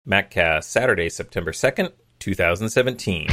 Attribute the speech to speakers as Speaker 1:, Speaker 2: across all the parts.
Speaker 1: MacCast, Saturday, September 2nd, 2017.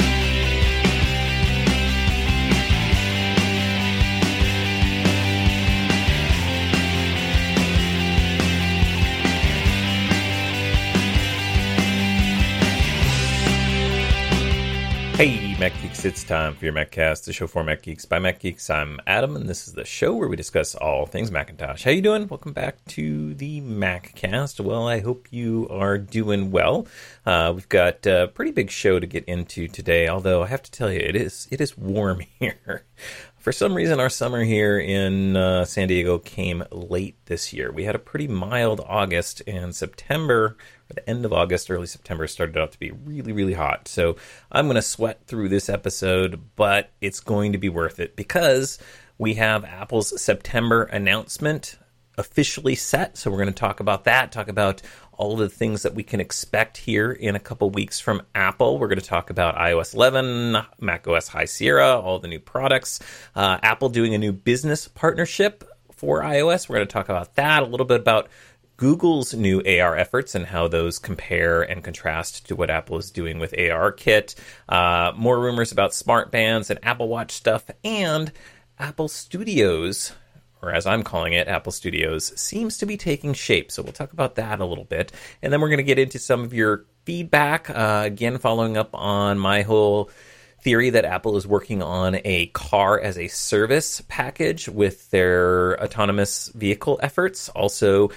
Speaker 1: Hey, Mac Geeks, it's time for your MacCast, the show for Mac Geeks by Mac Geeks. I'm Adam, and this is the show where we discuss all things Macintosh. How you doing? Welcome back to the MacCast. Well, I hope you are doing well. We've got a pretty big show to get into today, although I have to tell you, it is warm here. For some reason, our summer here in San Diego came late this year. We had a pretty mild August, and September, or the end of August, early September, started out to be really, really hot. So I'm going to sweat through this episode, but it's going to be worth it because we have Apple's September announcement officially set. So we're going to talk about that, talk about all of the things that we can expect here in a couple weeks from Apple. We're going to talk about iOS 11, macOS High Sierra, all the new products, Apple doing a new business partnership for iOS. We're going to talk about that, a little bit about Google's new AR efforts and how those compare and contrast to what Apple is doing with ARKit. More rumors about smart bands and Apple Watch stuff, and Apple Studios, or as I'm calling it, Apple Studios, seems to be taking shape. So we'll talk about that a little bit. And then we're going to get into some of your feedback, again, following up on my whole theory that Apple is working on a car as a service package with their autonomous vehicle efforts. Also,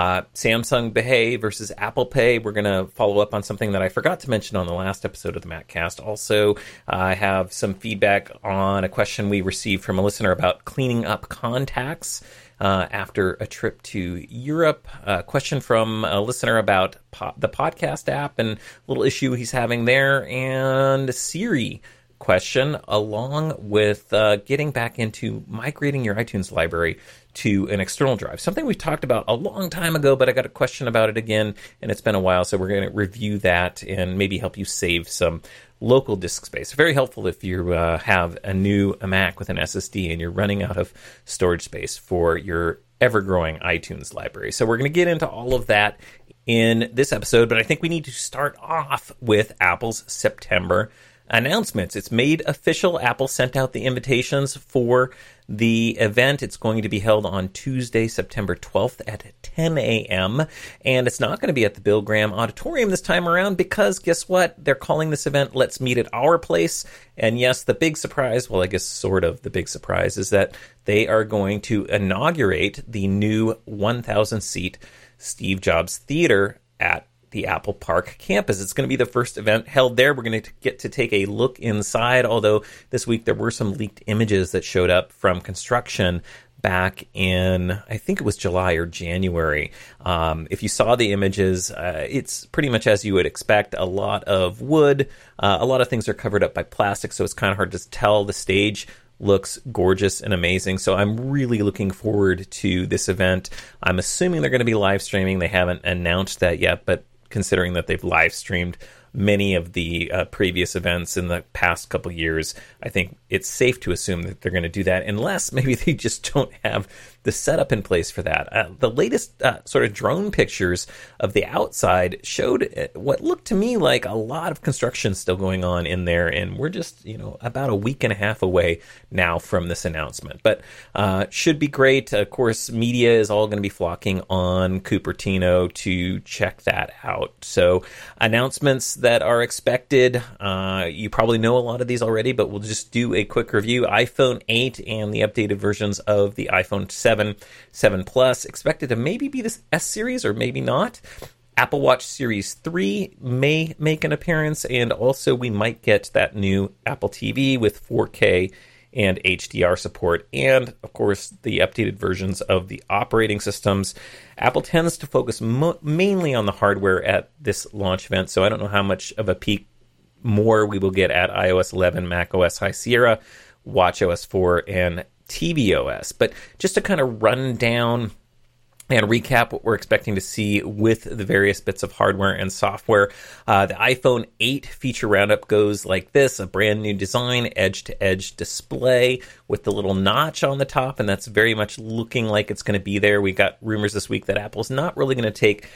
Speaker 1: Samsung Pay versus Apple Pay. We're going to follow up on something that I forgot to mention on the last episode of the MacCast. Also, I have some feedback on a question we received from a listener about cleaning up contacts after a trip to Europe. A question from a listener about the podcast app and a little issue he's having there, and Siri question, along with getting back into migrating your iTunes library to an external drive. Something we talked about a long time ago, but I got a question about it again, and it's been a while, so we're going to review that and maybe help you save some local disk space. Very helpful if you have a new Mac with an SSD and you're running out of storage space for your ever-growing iTunes library. So we're going to get into all of that in this episode, but I think we need to start off with Apple's September announcements. It's made official. Apple sent out the invitations for the event. It's going to be held on Tuesday, September 12th at 10 a.m. And it's not going to be at the Bill Graham Auditorium this time around because guess what? They're calling this event Let's Meet at Our Place. And yes, the big surprise, well, I guess sort of the big surprise, is that they are going to inaugurate the new 1,000-seat Steve Jobs Theater at the Apple Park campus. It's going to be the first event held there. We're going to get to take a look inside, although this week there were some leaked images that showed up from construction back in, I think it was July or January. If you saw the images, it's pretty much as you would expect. A lot of wood, a lot of things are covered up by plastic, so it's kind of hard to tell. The stage looks gorgeous and amazing. So I'm really looking forward to this event. I'm assuming they're going to be live streaming. They haven't announced that yet, but considering that they've live streamed many of the previous events in the past couple years, I think it's safe to assume that they're going to do that, unless maybe they just don't have the setup in place for that. The latest sort of drone pictures of the outside showed what looked to me like a lot of construction still going on in there, and we're just, about a week and a half away now from this announcement. But should be great. Of course, media is all going to be flocking on Cupertino to check that out. So announcements that are expected, you probably know a lot of these already, but we'll just do a quick review. iPhone 8 and the updated versions of the iPhone 7 Plus, expected to maybe be this S series or maybe not. Apple Watch Series 3 may make an appearance, and also we might get that new Apple TV with 4K and HDR support, and of course the updated versions of the operating systems. Apple tends to focus mainly on the hardware at this launch event, so I don't know how much of a peek more we will get at iOS 11, macOS High Sierra, watchOS 4, and tvOS. But just to kind of run down and recap what we're expecting to see with the various bits of hardware and software. The iPhone 8 feature roundup goes like this: a brand new design, edge-to-edge display with the little notch on the top, and that's very much looking like it's going to be there. We got rumors this week that Apple's not really going to take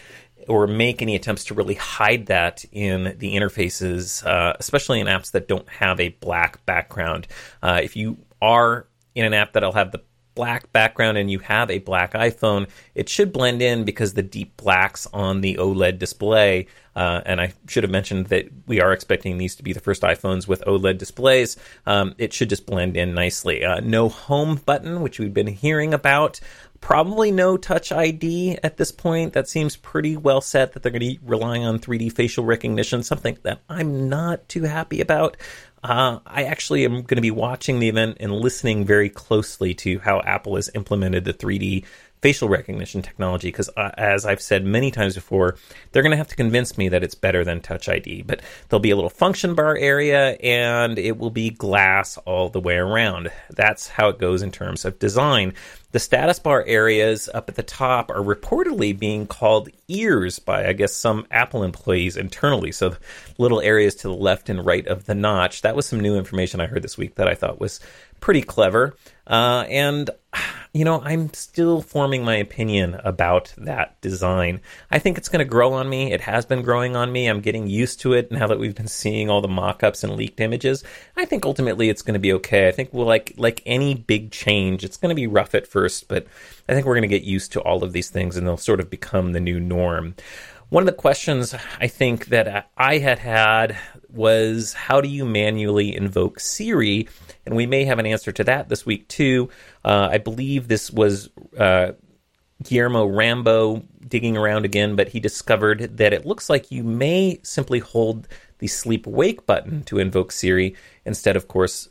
Speaker 1: or make any attempts to really hide that in the interfaces, especially in apps that don't have a black background. If you are in an app that'll have the black background and you have a black iPhone, it should blend in because the deep blacks on the OLED display, and I should have mentioned that we are expecting these to be the first iPhones with OLED displays, it should just blend in nicely. No home button, which we've been hearing about. Probably no Touch ID at this point. That seems pretty well set that they're going to be relying on 3D facial recognition, something that I'm not too happy about. I actually am going to be watching the event and listening very closely to how Apple has implemented the 3D facial recognition technology, because as I've said many times before, they're going to have to convince me that it's better than Touch ID. But there'll be a little function bar area, and it will be glass all the way around. That's how it goes in terms of design. The status bar areas up at the top are reportedly being called ears by, I guess, some Apple employees internally. So little areas to the left and right of the notch. That was some new information I heard this week that I thought was pretty clever. And, you know, I'm still forming my opinion about that design. I think it's going to grow on me. It has been growing on me. I'm getting used to it now that we've been seeing all the mock-ups and leaked images. I think ultimately it's going to be okay. I think we'll like any big change, it's going to be rough at first, but I think we're going to get used to all of these things and they'll sort of become the new norm. One of the questions I think that I had was, how do you manually invoke Siri? And we may have an answer to that this week, too. I believe this was Guillermo Rambo digging around again, but he discovered that it looks like you may simply hold the sleep-wake button to invoke Siri instead of course,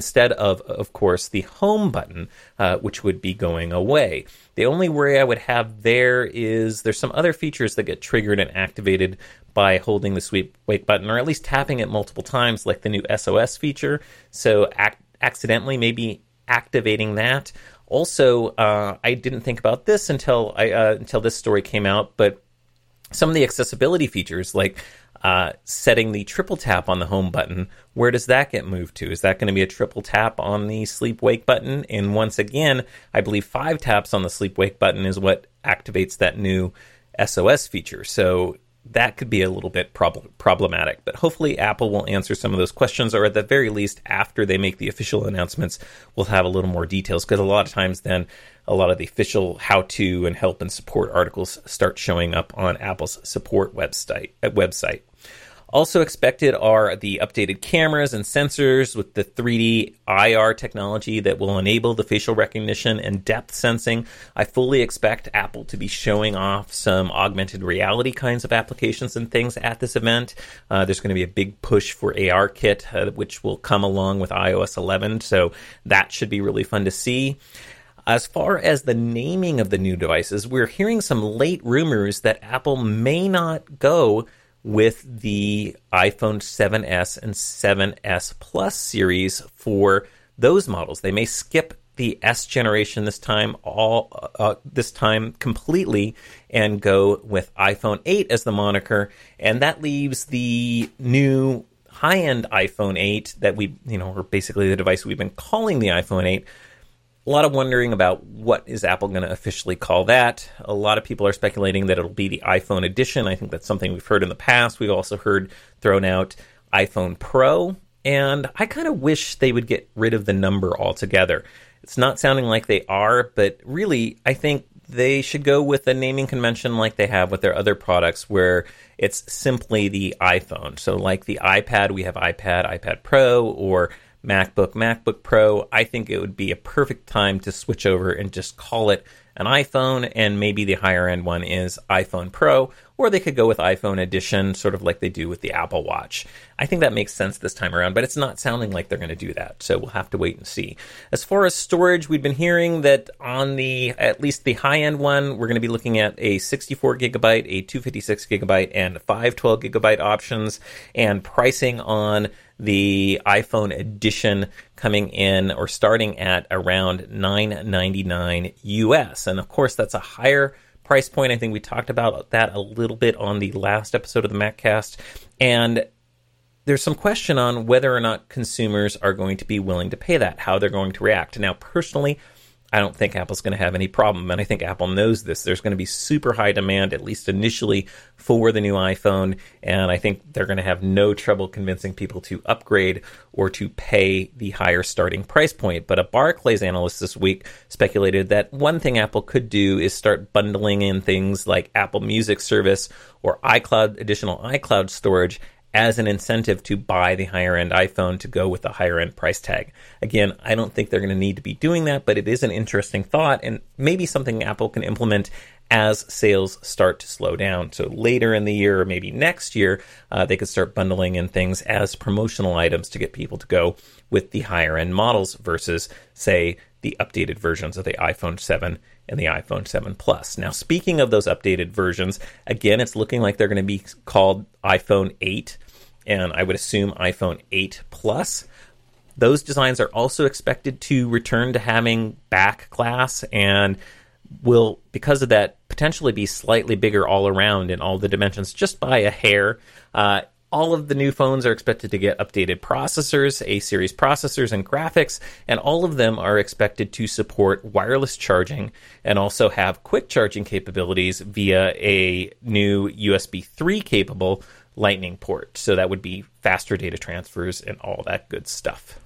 Speaker 1: the home button, which would be going away. The only worry I would have there is there's some other features that get triggered and activated by holding the sleep wake button, or at least tapping it multiple times, like the new SOS feature. So accidentally maybe activating that. Also, I didn't think about this until this story came out, but some of the accessibility features, like setting the triple tap on the home button, where does that get moved to? Is that going to be a triple tap on the sleep wake button? And once again, I believe 5 taps on the sleep wake button is what activates that new SOS feature. So that could be a little bit problematic. But hopefully Apple will answer some of those questions, or at the very least, after they make the official announcements, we'll have a little more details, because a lot of times then a lot of the official how-to and help and support articles start showing up on Apple's support website. Also expected are the updated cameras and sensors with the 3D IR technology that will enable the facial recognition and depth sensing. I fully expect Apple to be showing off some augmented reality kinds of applications and things at this event. There's going to be a big push for ARKit, which will come along with iOS 11, so that should be really fun to see. As far as the naming of the new devices, we're hearing some late rumors that Apple may not go with the iPhone 7S and 7S Plus series for those models. They may skip the S generation this time completely and go with iPhone 8 as the moniker, and that leaves the new high-end iPhone 8 that or basically the device we've been calling the iPhone 8. A lot of wondering about what is Apple going to officially call that. A lot of people are speculating that it'll be the iPhone edition. I think that's something we've heard in the past. We've also heard thrown out iPhone Pro, and I kind of wish they would get rid of the number altogether. It's not sounding like they are, but really, I think they should go with a naming convention like they have with their other products, where it's simply the iPhone. So like the iPad, we have iPad, iPad Pro, or MacBook Pro. I think it would be a perfect time to switch over and just call it an iPhone, and maybe the higher end one is iPhone Pro, or they could go with iPhone Edition, sort of like they do with the Apple Watch. I think that makes sense this time around, but it's not sounding like they're going to do that, so we'll have to wait and see. As far as storage, we've been hearing that on at least the high-end one, we're going to be looking at a 64 gigabyte, a 256 gigabyte, and 512 gigabyte options, and pricing on the iPhone Edition coming in or starting at around $999 US. And of course, that's a higher price point. I think we talked about that a little bit on the last episode of the MacCast. And there's some question on whether or not consumers are going to be willing to pay that, how they're going to react. Now, personally, I don't think Apple's going to have any problem. And I think Apple knows this. There's going to be super high demand, at least initially, for the new iPhone. And I think they're going to have no trouble convincing people to upgrade or to pay the higher starting price point. But a Barclays analyst this week speculated that one thing Apple could do is start bundling in things like Apple Music service or additional iCloud storage as an incentive to buy the higher-end iPhone to go with the higher-end price tag. Again, I don't think they're going to need to be doing that, but it is an interesting thought and maybe something Apple can implement as sales start to slow down. So later in the year or maybe next year, they could start bundling in things as promotional items to get people to go with the higher-end models versus, say, the updated versions of the iPhone 7 and the iPhone 7 Plus. Now, speaking of those updated versions, again, it's looking like they're going to be called iPhone 8, and I would assume iPhone 8 Plus. Those designs are also expected to return to having back glass and will, because of that, potentially be slightly bigger all around in all the dimensions, just by a hair. All of the new phones are expected to get updated processors, A-series processors and graphics, and all of them are expected to support wireless charging and also have quick charging capabilities via a new USB 3 capable Lightning port. So that would be faster data transfers and all that good stuff.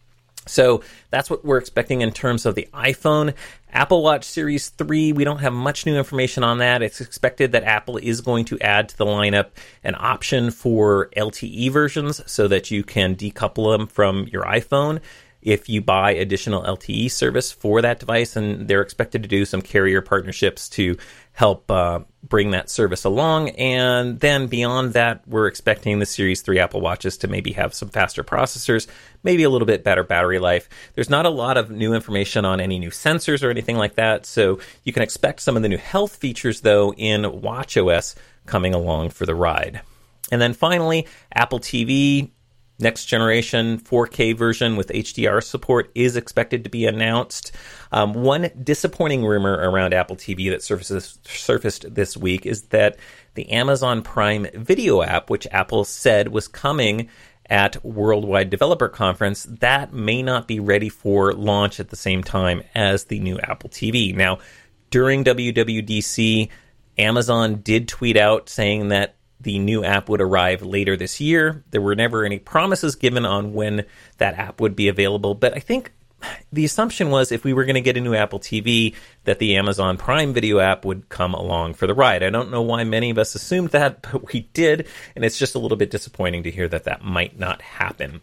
Speaker 1: So that's what we're expecting in terms of the iPhone. Apple Watch Series 3, we don't have much new information on that. It's expected that Apple is going to add to the lineup an option for LTE versions so that you can decouple them from your iPhone if you buy additional LTE service for that device. And they're expected to do some carrier partnerships to help bring that service along. And then beyond that, we're expecting the Series 3 Apple Watches to maybe have some faster processors, maybe a little bit better battery life. There's not a lot of new information on any new sensors or anything like that, so you can expect some of the new health features, though, in watchOS coming along for the ride. And then finally, Apple TV. Next generation 4K version with HDR support is expected to be announced. One disappointing rumor around Apple TV that surfaced this week is that the Amazon Prime Video app, which Apple said was coming at Worldwide Developer Conference, that may not be ready for launch at the same time as the new Apple TV. Now, during WWDC, Amazon did tweet out saying that the new app would arrive later this year. There were never any promises given on when that app would be available, but I think the assumption was if we were going to get a new Apple TV, that the Amazon Prime Video app would come along for the ride. I don't know why many of us assumed that, but we did, and it's just a little bit disappointing to hear that that might not happen.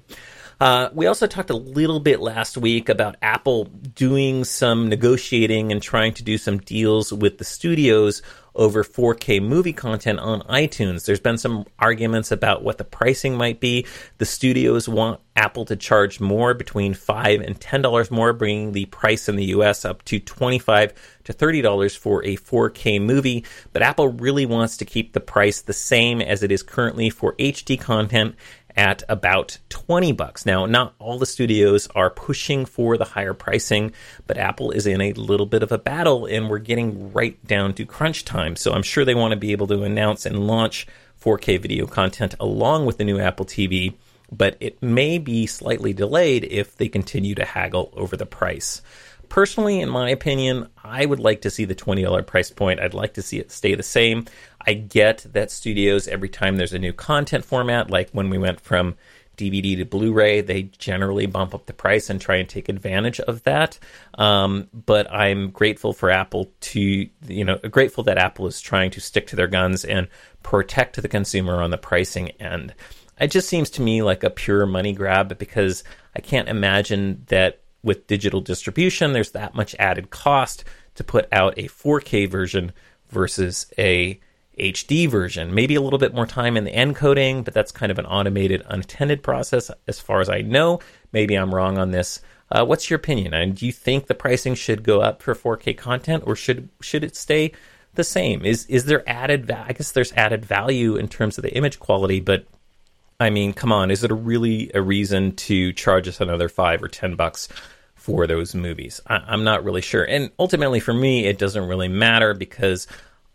Speaker 1: We also talked a little bit last week about Apple doing some negotiating and trying to do some deals with the studios over 4K movie content on iTunes. There's been some arguments about what the pricing might be. The studios want Apple to charge more, between $5 and $10 more, bringing the price in the US up to $25 to $30 for a 4K movie. But Apple really wants to keep the price the same as it is currently for HD content, at about $20. Now, not all the studios are pushing for the higher pricing, but Apple is in a little bit of a battle, and we're getting right down to crunch time. So I'm sure they want to be able to announce and launch 4K video content along with the new Apple TV, but it may be slightly delayed if they continue to haggle over the price. Personally, in my opinion, I would like to see the $20 price point. I'd like to see it stay the same. I get that studios, every time there's a new content format, like when we went from DVD to Blu-ray, they generally bump up the price and try and take advantage of that. But I'm grateful for Apple grateful that Apple is trying to stick to their guns and protect the consumer on the pricing end. It just seems to me like a pure money grab, because I can't imagine that with digital distribution, there's that much added cost to put out a 4K version versus a HD version. Maybe a little bit more time in the encoding, but that's kind of an automated, unattended process as far as I know. Maybe I'm wrong on this. What's your opinion? And do you think the pricing should go up for 4K content, or should it stay the same? Is there added I guess there's added value in terms of the image quality, but I mean, come on, is it really a reason to charge us another $5 or $10 for those movies? I'm not really sure. And ultimately for me, it doesn't really matter, because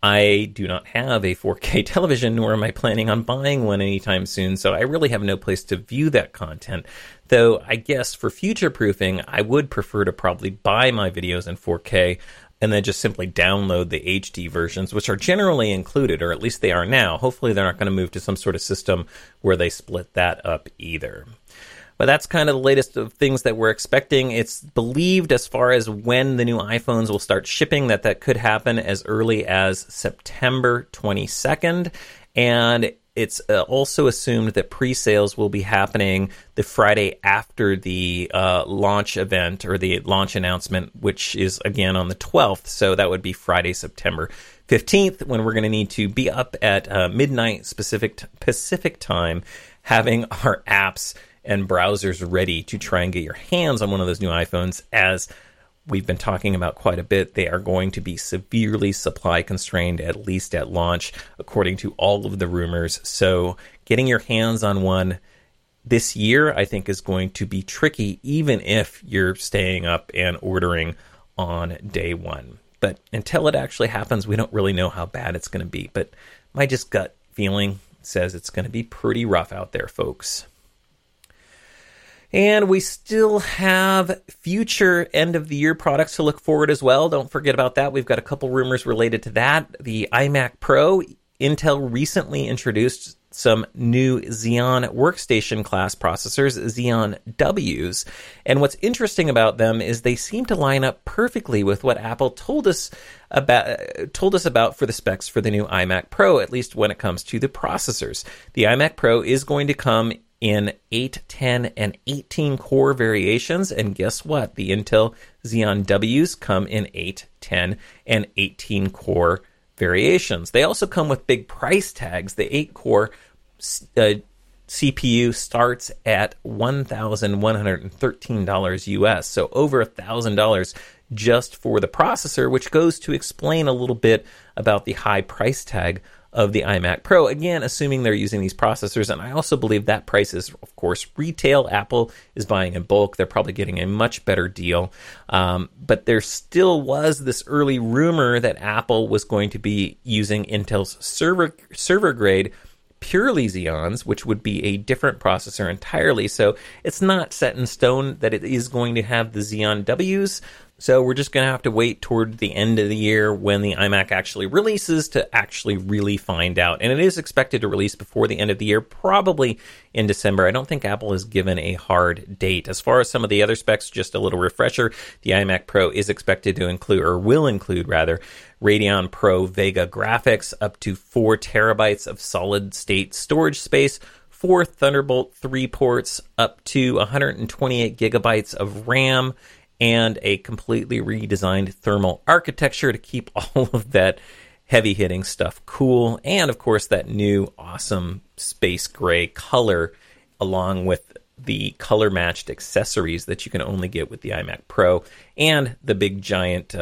Speaker 1: I do not have a 4K television, nor am I planning on buying one anytime soon, so I really have no place to view that content. Though I guess for future-proofing, I would prefer to probably buy my videos in 4K and then just simply download the HD versions, which are generally included, or at least they are now. Hopefully they're not going to move to some sort of system where they split that up either. But that's kind of the latest of things that we're expecting. It's believed, as far as when the new iPhones will start shipping, that could happen as early as September 22nd. And it's also assumed that pre-sales will be happening the Friday after the launch event, or the launch announcement, which is, again, on the 12th. So that would be Friday, September 15th, when we're going to need to be up at midnight Pacific time, having our apps and browsers ready to try and get your hands on one of those new iPhones. As we've been talking about quite a bit, they are going to be severely supply constrained, at least at launch, according to all of the rumors. So getting your hands on one this year, I think, is going to be tricky, even if you're staying up and ordering on day one. But until it actually happens, we don't really know how bad it's going to be. But my just gut feeling says it's going to be pretty rough out there, folks. And we still have future end-of-the-year products to look forward as well. Don't forget about that. We've got a couple rumors related to that. The iMac Pro, Intel recently introduced some new Xeon workstation class processors, Xeon Ws. And what's interesting about them is they seem to line up perfectly with what Apple told us about for the specs for the new iMac Pro, at least when it comes to the processors. The iMac Pro is going to come in 8, 10, and 18 core variations. And guess what? The Intel Xeon Ws come in 8, 10, and 18 core variations. They also come with big price tags. The 8-core CPU starts at $1,113 US, so over $1,000 just for the processor, which goes to explain a little bit about the high price tag of the iMac Pro, again, assuming they're using these processors. And I also believe that price is, of course, retail. Apple is buying in bulk. They're probably getting a much better deal. But there still was this early rumor that Apple was going to be using Intel's server-grade Purely Xeons, which would be a different processor entirely. So it's not set in stone that it is going to have the Xeon Ws. So we're just going to have to wait toward the end of the year when the iMac actually releases to actually really find out. And it is expected to release before the end of the year, probably in December. I don't think Apple has given a hard date. As far as some of the other specs, just a little refresher, the iMac Pro is expected to include, or will include rather, Radeon Pro Vega graphics, up to 4 terabytes of solid-state storage space, 4 Thunderbolt 3 ports, up to 128 gigabytes of RAM, and a completely redesigned thermal architecture to keep all of that heavy-hitting stuff cool. And, of course, that new awesome space gray color, along with the color-matched accessories that you can only get with the iMac Pro, and the big, giant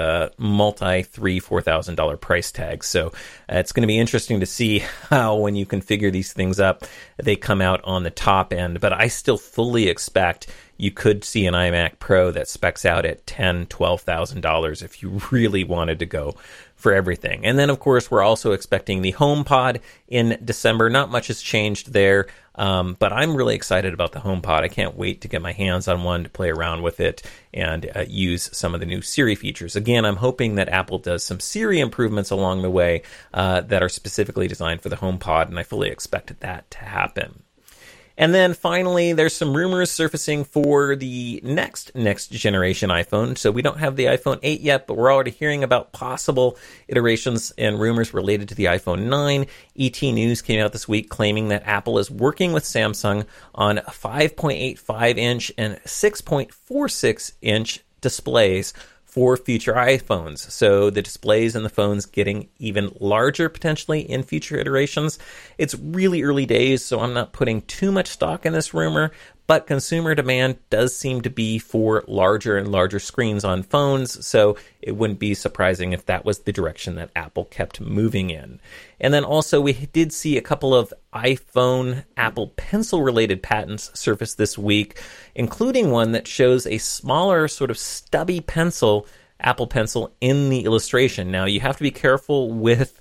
Speaker 1: $4,000 price tag. So it's going to be interesting to see how, when you configure these things up, they come out on the top end. But I still fully expect you could see an iMac Pro that specs out at $10,000, $12,000 if you really wanted to go for everything. And then, of course, we're also expecting the HomePod in December. Not much has changed there, but I'm really excited about the HomePod. I can't wait to get my hands on one to play around with it and use some of the new Siri features. Again, I'm hoping that Apple does some Siri improvements along the way that are specifically designed for the HomePod, and I fully expect that to happen. And then finally, there's some rumors surfacing for the next generation iPhone. So we don't have the iPhone 8 yet, but we're already hearing about possible iterations and rumors related to the iPhone 9. ET News came out this week claiming that Apple is working with Samsung on 5.85-inch and 6.46-inch displays for future iPhones. So the displays in the phones getting even larger potentially in future iterations. It's really early days, so I'm not putting too much stock in this rumor, but consumer demand does seem to be for larger and larger screens on phones, so it wouldn't be surprising if that was the direction that Apple kept moving in. And then also we did see a couple of iPhone Apple Pencil related patents surface this week, including one that shows a smaller sort of stubby pencil, Apple Pencil, in the illustration. Now you have to be careful with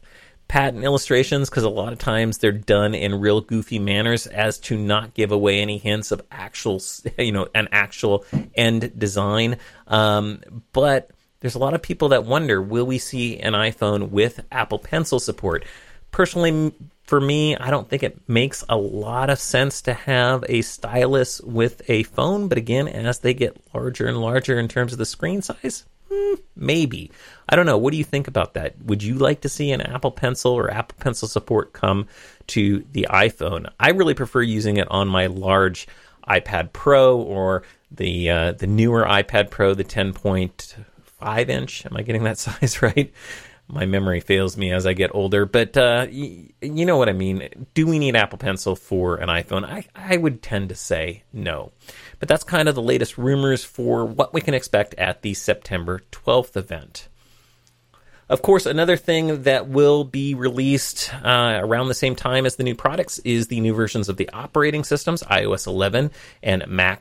Speaker 1: patent illustrations because a lot of times they're done in real goofy manners as to not give away any hints of actual, an actual end design. But there's a lot of people that wonder, will we see an iPhone with Apple Pencil support? Personally, for me, I don't think it makes a lot of sense to have a stylus with a phone. But again, as they get larger and larger in terms of the screen size, maybe. I don't know. What do you think about that? Would you like to see an Apple Pencil or Apple Pencil support come to the iPhone? I really prefer using it on my large iPad Pro or the newer iPad Pro, the 10.5 inch. Am I getting that size right? My memory fails me as I get older, but you know what I mean. Do we need Apple Pencil for an iPhone? I would tend to say no. But that's kind of the latest rumors for what we can expect at the September 12th event. Of course, another thing that will be released around the same time as the new products is the new versions of the operating systems. iOS 11 and Mac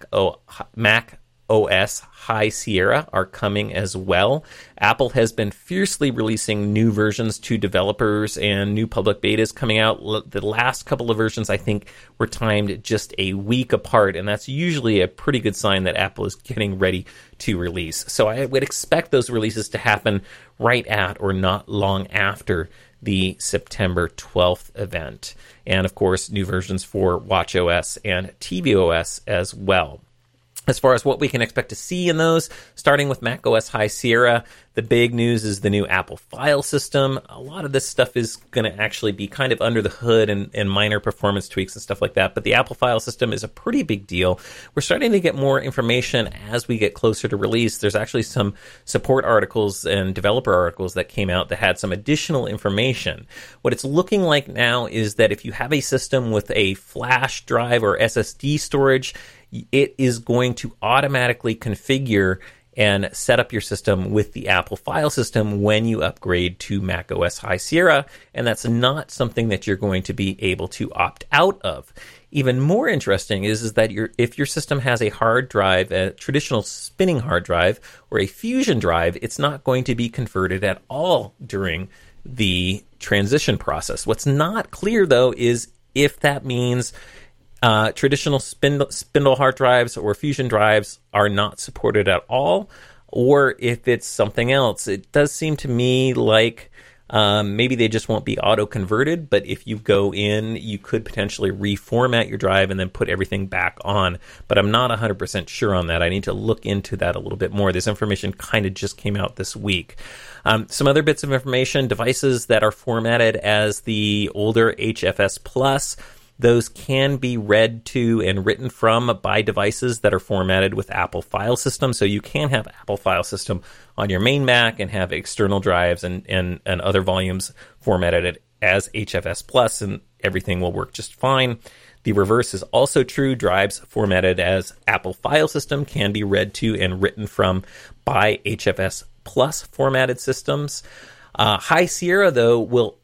Speaker 1: OS High Sierra are coming as well. Apple has been fiercely releasing new versions to developers and new public betas coming out. The last couple of versions, I think, were timed just a week apart, and that's usually a pretty good sign that Apple is getting ready to release. So I would expect those releases to happen right at or not long after the September 12th event. And of course, new versions for watchOS and tvOS as well. As far as what we can expect to see in those, starting with macOS High Sierra, the big news is the new Apple file system. A lot of this stuff is going to actually be kind of under the hood and minor performance tweaks and stuff like that. But the Apple file system is a pretty big deal. We're starting to get more information as we get closer to release. There's actually some support articles and developer articles that came out that had some additional information. What it's looking like now is that if you have a system with a flash drive or SSD storage, it is going to automatically configure and set up your system with the Apple file system when you upgrade to macOS High Sierra, and that's not something that you're going to be able to opt out of. Even more interesting is that if your system has a hard drive, a traditional spinning hard drive, or a Fusion drive, it's not going to be converted at all during the transition process. What's not clear, though, is if that means traditional spindle hard drives or Fusion drives are not supported at all, or if it's something else. It does seem to me like maybe they just won't be auto-converted, but if you go in, you could potentially reformat your drive and then put everything back on. But I'm not 100% sure on that. I need to look into that a little bit more. This information kind of just came out this week. Some other bits of information, devices that are formatted as the older HFS Plus, those can be read to and written from by devices that are formatted with Apple File System. So you can have Apple File System on your main Mac and have external drives and other volumes formatted as HFS Plus, and everything will work just fine. The reverse is also true. Drives formatted as Apple File System can be read to and written from by HFS Plus formatted systems. High Sierra, though, will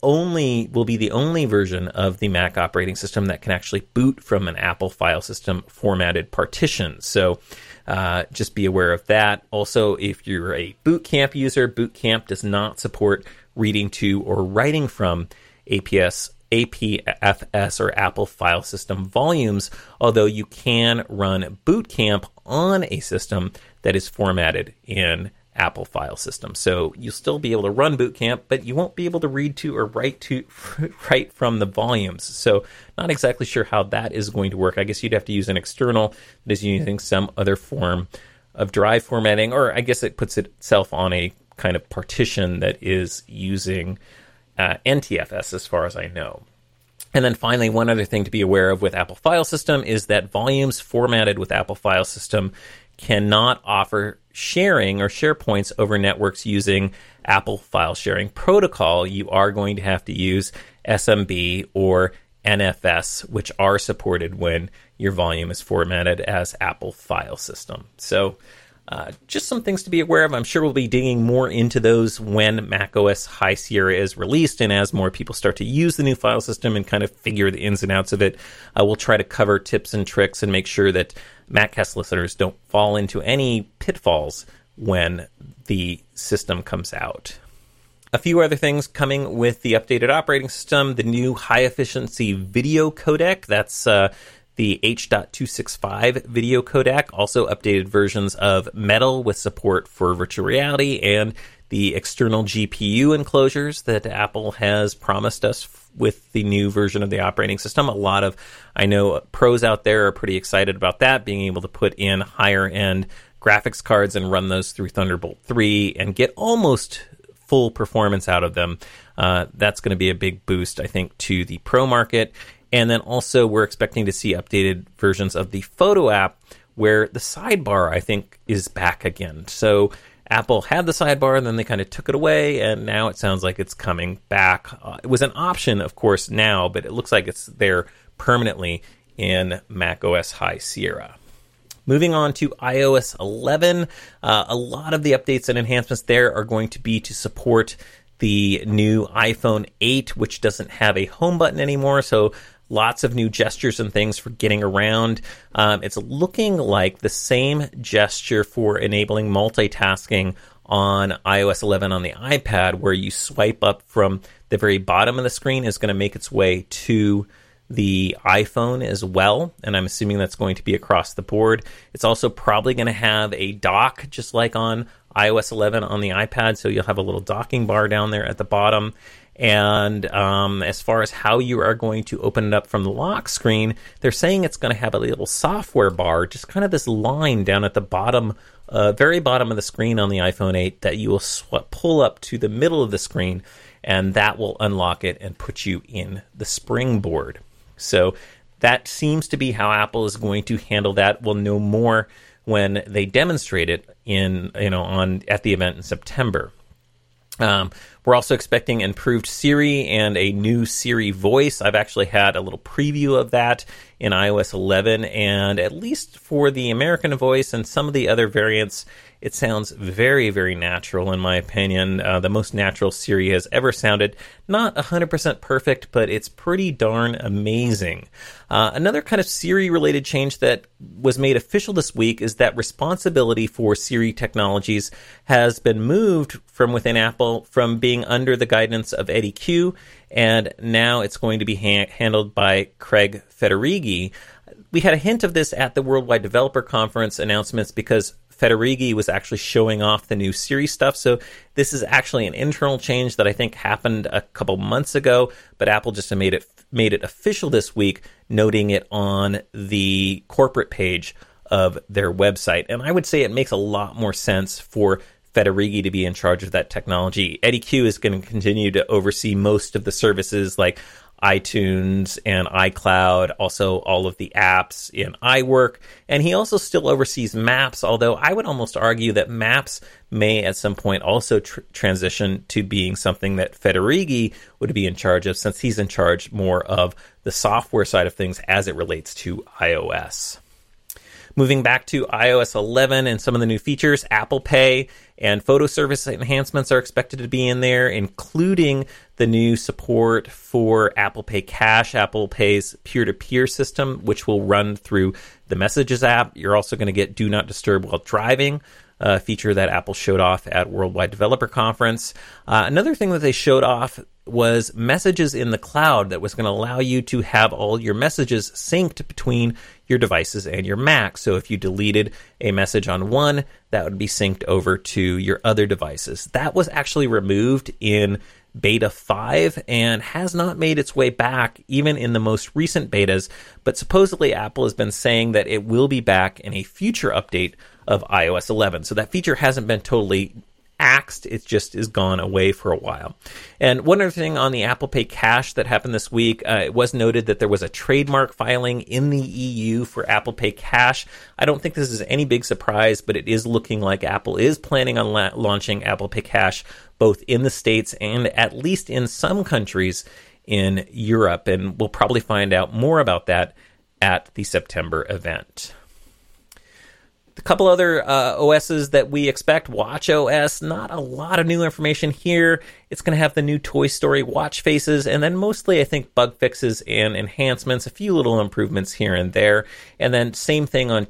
Speaker 1: be the only version of the Mac operating system that can actually boot from an Apple file system formatted partition. So just be aware of that. Also, if you're a Boot Camp user, Boot Camp does not support reading to or writing from APFS or Apple file system volumes, although you can run Boot Camp on a system that is formatted in Apple file system. So you'll still be able to run Boot Camp, but you won't be able to read to or write from the volumes. So not exactly sure how that is going to work. I guess you'd have to use an external that is using some other form of drive formatting, or I guess it puts itself on a kind of partition that is using NTFS as far as I know. And then finally, one other thing to be aware of with Apple File System is that volumes formatted with Apple File System cannot offer sharing or share points over networks using Apple File Sharing Protocol. You are going to have to use SMB or NFS, which are supported when your volume is formatted as Apple File System. So just some things to be aware of. I'm sure we'll be digging more into those when macOS High Sierra is released, and as more people start to use the new file system and kind of figure the ins and outs of it, we'll try to cover tips and tricks and make sure that MacCast listeners don't fall into any pitfalls when the system comes out. A few other things coming with the updated operating system, the new high-efficiency video codec. That's the H.265 video codec. Also updated versions of Metal with support for virtual reality and the external GPU enclosures that Apple has promised us with the new version of the operating system. I know pros out there are pretty excited about that, being able to put in higher-end graphics cards and run those through Thunderbolt 3 and get almost full performance out of them. That's going to be a big boost, I think, to the pro market. And then also we're expecting to see updated versions of the Photo app where the sidebar, I think, is back again. So Apple had the sidebar, and then they kind of took it away, and now it sounds like it's coming back. It was an option, of course, now, but it looks like it's there permanently in macOS High Sierra. Moving on to iOS 11, a lot of the updates and enhancements there are going to be to support the new iPhone 8, which doesn't have a home button anymore, so lots of new gestures and things for getting around. It's looking like the same gesture for enabling multitasking on iOS 11 on the iPad, where you swipe up from the very bottom of the screen, is going to make its way to the iPhone as well, and I'm assuming that's going to be across the board. It's also probably going to have a dock, just like on iOS 11 on the iPad, so you'll have a little docking bar down there at the bottom. And as far as how you are going to open it up from the lock screen, they're saying it's going to have a little software bar, just kind of this line down at the bottom, very bottom of the screen on the iPhone 8 that you will pull up to the middle of the screen, and that will unlock it and put you in the springboard. So that seems to be how Apple is going to handle that. We'll know more when they demonstrate it at the event in September. We're also expecting improved Siri and a new Siri voice. I've actually had a little preview of that in iOS 11, and at least for the American voice and some of the other variants, it sounds very, very natural in my opinion. The most natural Siri has ever sounded. Not 100% perfect, but it's pretty darn amazing. Another kind of Siri-related change that was made official this week is that responsibility for Siri technologies has been moved from within Apple from being under the guidance of Eddie Q, and now it's going to be handled by Craig Federighi. We had a hint of this at the Worldwide Developer Conference announcements because Federighi was actually showing off the new Siri stuff, so this is actually an internal change that I think happened a couple months ago, but Apple just made it official this week, noting it on the corporate page of their website. And I would say it makes a lot more sense for Federighi to be in charge of that technology. Eddie Q is going to continue to oversee most of the services like iTunes and iCloud, also all of the apps in iWork, and he also still oversees Maps, although I would almost argue that Maps may at some point also transition to being something that Federighi would be in charge of, since he's in charge more of the software side of things as it relates to iOS. Moving back to iOS 11 and some of the new features, Apple Pay and photo service enhancements are expected to be in there, including the new support for Apple Pay Cash, Apple Pay's peer-to-peer system, which will run through the Messages app. You're also going to get Do Not Disturb while driving, a feature that Apple showed off at Worldwide Developer Conference. Another thing that they showed off was Messages in the cloud that was going to allow you to have all your messages synced between your devices and your Mac. So if you deleted a message on one, that would be synced over to your other devices. That was actually removed in Beta 5 and has not made its way back even in the most recent betas, but supposedly Apple has been saying that it will be back in a future update of iOS 11. So that feature hasn't been totally axed, it just is gone away for a while. And one other thing on the Apple Pay Cash that happened this week, it was noted that there was a trademark filing in the EU for Apple Pay Cash. I don't think this is any big surprise, but it is looking like Apple is planning on launching Apple Pay Cash both in the States and at least in some countries in Europe, and we'll probably find out more about that at the September event. A couple other OSs that we expect, watchOS, not a lot of new information here. It's going to have the new Toy Story watch faces, and then mostly, I think, bug fixes and enhancements, a few little improvements here and there. And then same thing on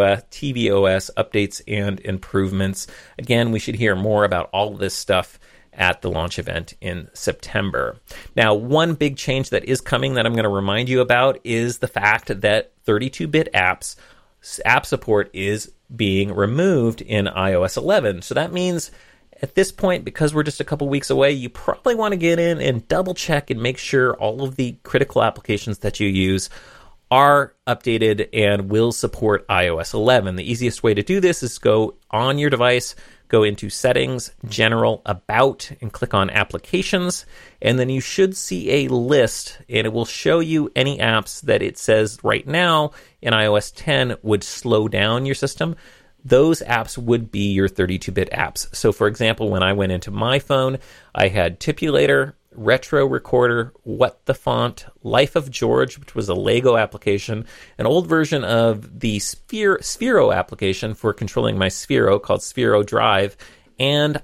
Speaker 1: tvOS, updates and improvements. Again, we should hear more about all of this stuff at the launch event in September. Now, one big change that is coming that I'm going to remind you about is the fact that 32-bit app support is being removed in iOS 11. So that means at this point, because we're just a couple weeks away, you probably want to get in and double check and make sure all of the critical applications that you use are updated and will support iOS 11. The easiest way to do this is go on your device, go into Settings, General, About, and click on Applications, and then you should see a list, and it will show you any apps that it says right now in iOS 10 would slow down your system. Those apps would be your 32-bit apps. So, for example, when I went into my phone, I had Tipulator, Retro Recorder, What the Font, Life of George, which was a Lego application, an old version of the Sphero application for controlling my Sphero called Sphero Drive, and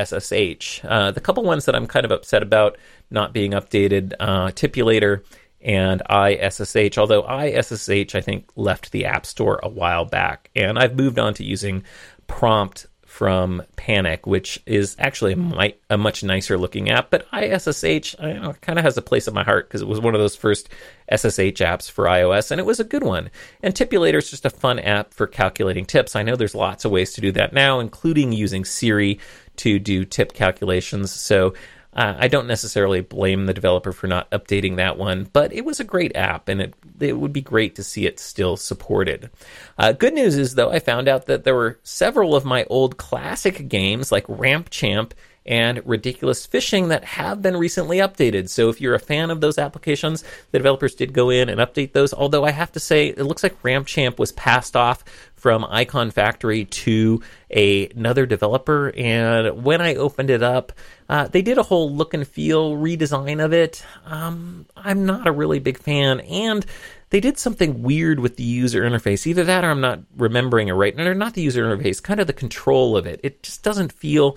Speaker 1: ISSH. The couple ones that I'm kind of upset about not being updated, Tipulator and ISSH, although ISSH, I think, left the App Store a while back. And I've moved on to using Prompt from Panic, which is actually a much nicer looking app. But ISSH, kind of has a place in my heart because it was one of those first SSH apps for iOS, and it was a good one. And Tipulator is just a fun app for calculating tips. I know there's lots of ways to do that now, including using Siri to do tip calculations. So I don't necessarily blame the developer for not updating that one, but it was a great app, and it would be great to see it still supported. Good news is, though, I found out that there were several of my old classic games, like Ramp Champ and Ridiculous Fishing, that have been recently updated. So if you're a fan of those applications, the developers did go in and update those, although I have to say, it looks like Ramp Champ was passed off from Icon Factory to another developer, and when I opened it up, they did a whole look and feel redesign of it. I'm not a really big fan, and they did something weird with the user interface. Either that or I'm not remembering it right. Or not the user interface, kind of the control of it. It just doesn't feel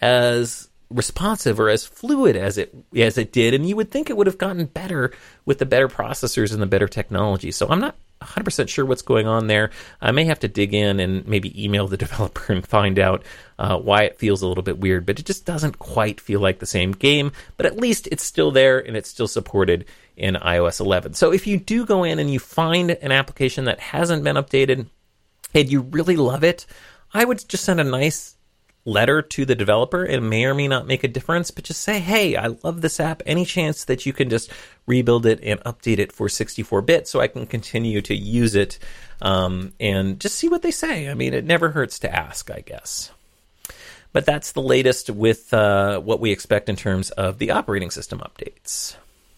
Speaker 1: as responsive or as fluid as it did, and you would think it would have gotten better with the better processors and the better technology. So I'm not 100% sure what's going on there. I may have to dig in and maybe email the developer and find out why it feels a little bit weird, but it just doesn't quite feel like the same game. But at least it's still there and it's still supported in iOS 11. So if you do go in and you find an application that hasn't been updated and you really love it, I would just send a nice letter to the developer. It may or may not make a difference, but just say, hey, I love this app. Any chance that you can just rebuild it and update it for 64-bit so I can continue to use it, and just see what they say. I mean, it never hurts to ask, I guess. But that's the latest with what we expect in terms of the operating system updates.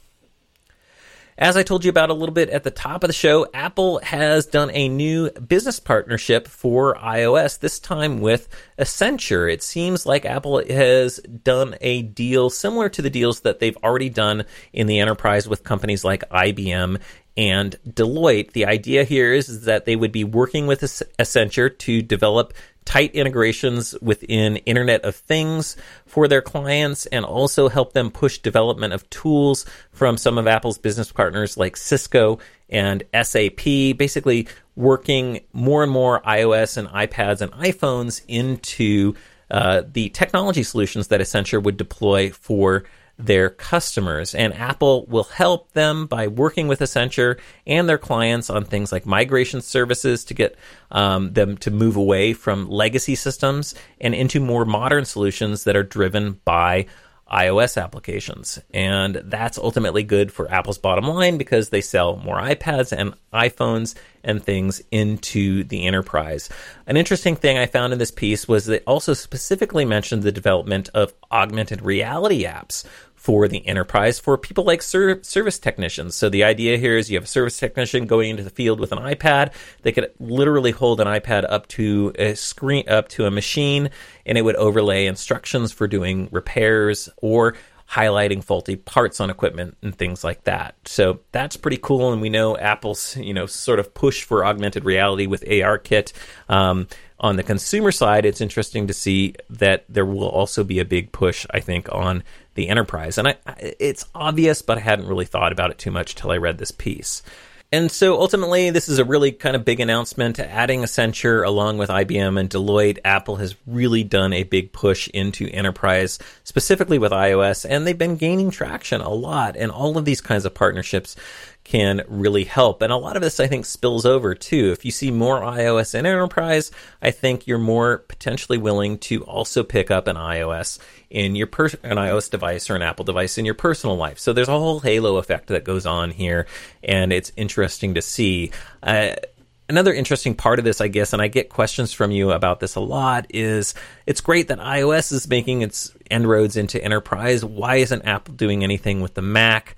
Speaker 1: As I told you about a little bit at the top of the show, Apple has done a new business partnership for iOS, this time with Accenture. It seems like Apple has done a deal similar to the deals that they've already done in the enterprise with companies like IBM and Deloitte. The idea here is that they would be working with Accenture to develop tight integrations within Internet of Things for their clients, and also help them push development of tools from some of Apple's business partners like Cisco and SAP, basically working more and more iOS and iPads and iPhones into the technology solutions that Accenture would deploy for their customers. And Apple will help them by working with Accenture and their clients on things like migration services to get them to move away from legacy systems and into more modern solutions that are driven by iOS applications. And that's ultimately good for Apple's bottom line because they sell more iPads and iPhones and things into the enterprise. An interesting thing I found in this piece was they also specifically mentioned the development of augmented reality apps for the enterprise for people like service technicians. So the idea here is you have a service technician going into the field with an iPad. They could literally hold an iPad up to a screen, up to a machine, and it would overlay instructions for doing repairs or highlighting faulty parts on equipment and things like that. So that's pretty cool. And we know Apple's, sort of push for augmented reality with ARKit. On the consumer side, it's interesting to see that there will also be a big push, I think, on the enterprise. And it's obvious, but I hadn't really thought about it too much till I read this piece. And so ultimately, this is a really kind of big announcement. Adding Accenture along with IBM and Deloitte, Apple has really done a big push into enterprise, specifically with iOS, and they've been gaining traction a lot. And all of these kinds of partnerships can really help. And a lot of this, I think, spills over too. If you see more iOS in enterprise, I think you're more potentially willing to also pick up an iOS in your an iOS device or an Apple device in your personal life. So there's a whole halo effect that goes on here, and it's interesting to see. Another interesting part of this, I guess, and I get questions from you about this a lot, is it's great that iOS is making its inroads into enterprise. Why isn't Apple doing anything with the Mac?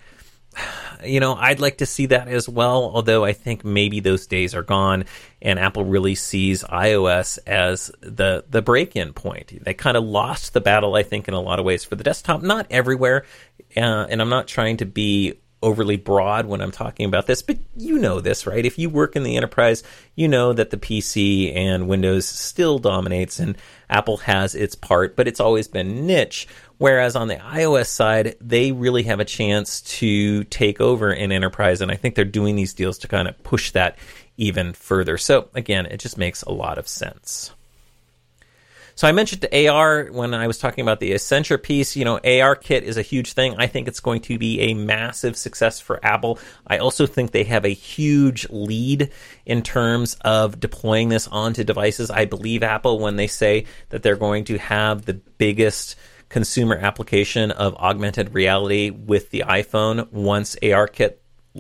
Speaker 1: I'd like to see that as well, although I think maybe those days are gone, and Apple really sees iOS as the break-in point. They kind of lost the battle, I think, in a lot of ways for the desktop. Not everywhere, and I'm not trying to be overly broad when I'm talking about this, but you know this, right? If you work in the enterprise, you know that the PC and Windows still dominates, and Apple has its part, but it's always been niche. Whereas on the iOS side, they really have a chance to take over in enterprise, and I think they're doing these deals to kind of push that even further. So again, it just makes a lot of sense. So I mentioned the AR when I was talking about the Accenture piece. ARKit is a huge thing. I think it's going to be a massive success for Apple. I also think they have a huge lead in terms of deploying this onto devices. I believe Apple when they say that they're going to have the biggest consumer application of augmented reality with the iPhone once ARKit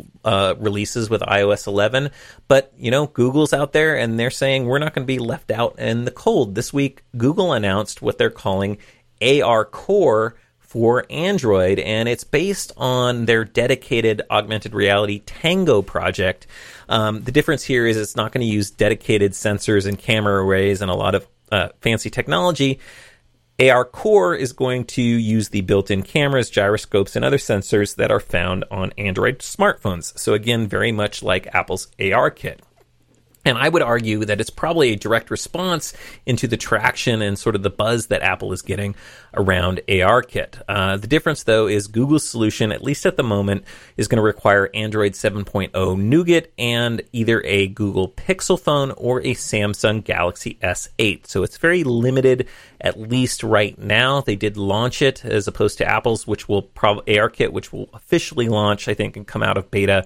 Speaker 1: releases with iOS 11. But, Google's out there and they're saying we're not going to be left out in the cold. This week, Google announced what they're calling AR Core for Android, and it's based on their dedicated augmented reality Tango project. The difference here is it's not going to use dedicated sensors and camera arrays and a lot of fancy technology. AR Core is going to use the built-in cameras, gyroscopes, and other sensors that are found on Android smartphones. So again, very much like Apple's ARKit. And I would argue that it's probably a direct response into the traction and sort of the buzz that Apple is getting around ARKit. The difference, though, is Google's solution, at least at the moment, is going to require Android 7.0 Nougat and either a Google Pixel phone or a Samsung Galaxy S8. So it's very limited, at least right now. They did launch it as opposed to Apple's, which will ARKit, which will officially launch, I think, and come out of beta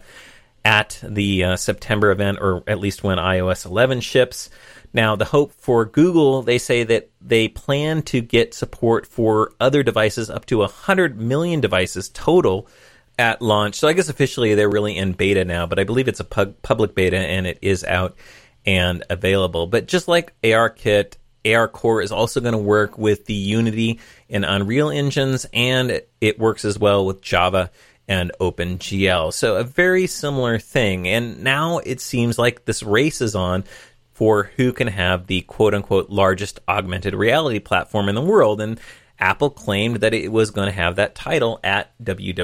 Speaker 1: at the September event, or at least when iOS 11 ships. Now, the hope for Google, they say that they plan to get support for other devices, up to 100 million devices total at launch. So I guess officially they're really in beta now, but I believe it's a public beta and it is out and available. But just like ARKit, AR Core is also going to work with the Unity and Unreal engines, and it works as well with Java and OpenGL. So a very similar thing. And now it seems like this race is on for who can have the quote-unquote largest augmented reality platform in the world. And Apple claimed that it was going to have that title at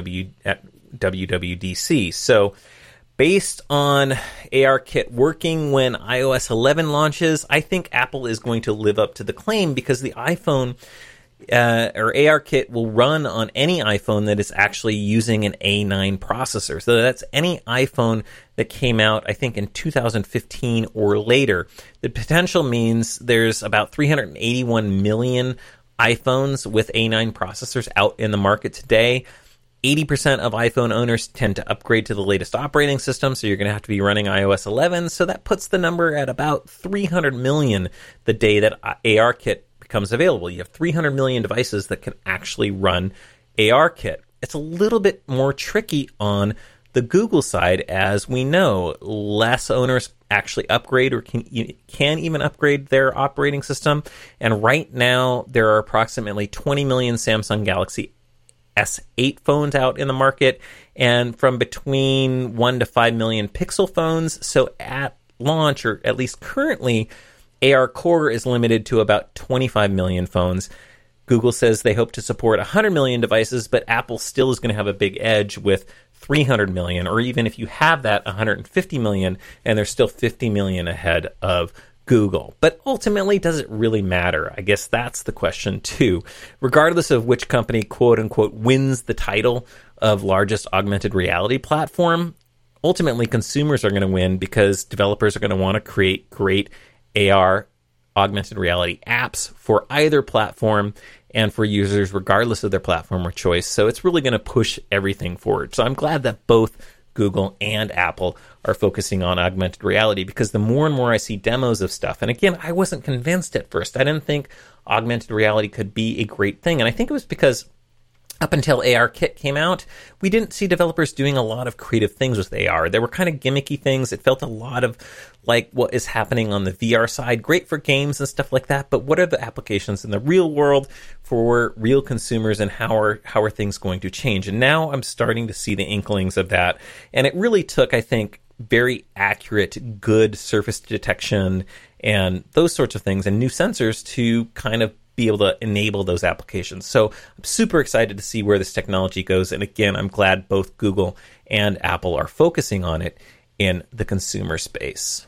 Speaker 1: WWDC. So based on ARKit working when iOS 11 launches, I think Apple is going to live up to the claim, because the iPhone or ARKit will run on any iPhone that is actually using an A9 processor. So that's any iPhone that came out, I think, in 2015 or later. The potential means there's about 381 million iPhones with A9 processors out in the market today. 80% of iPhone owners tend to upgrade to the latest operating system, so you're going to have to be running iOS 11. So that puts the number at about 300 million the day that ARKit becomes available. You have 300 million devices that can actually run ARKit. It's a little bit more tricky on the Google side, as we know. Less owners actually upgrade or can even upgrade their operating system. And right now, there are approximately 20 million Samsung Galaxy S8 phones out in the market, and from between 1 to 5 million Pixel phones. So at launch, or at least currently, AR Core is limited to about 25 million phones. Google says they hope to support 100 million devices, but Apple still is going to have a big edge with 300 million, or even if you have that, 150 million, and they're still 50 million ahead of Google. But ultimately, does it really matter? I guess that's the question too. Regardless of which company, quote unquote, wins the title of largest augmented reality platform, ultimately consumers are going to win because developers are going to want to create great AR, augmented reality apps for either platform and for users regardless of their platform or choice. So it's really going to push everything forward. So I'm glad that both Google and Apple are focusing on augmented reality, because the more and more I see demos of stuff, and again, I wasn't convinced at first. I didn't think augmented reality could be a great thing. And I think it was because up until ARKit came out, we didn't see developers doing a lot of creative things with AR. There were kind of gimmicky things. It felt a lot of like what is happening on the VR side. Great for games and stuff like that, but what are the applications in the real world for real consumers, and how are things going to change? And now I'm starting to see the inklings of that. And it really took, I think, very accurate, good surface detection and those sorts of things and new sensors to kind of be able to enable those applications. So I'm super excited to see where this technology goes. And again, I'm glad both Google and Apple are focusing on it in the consumer space.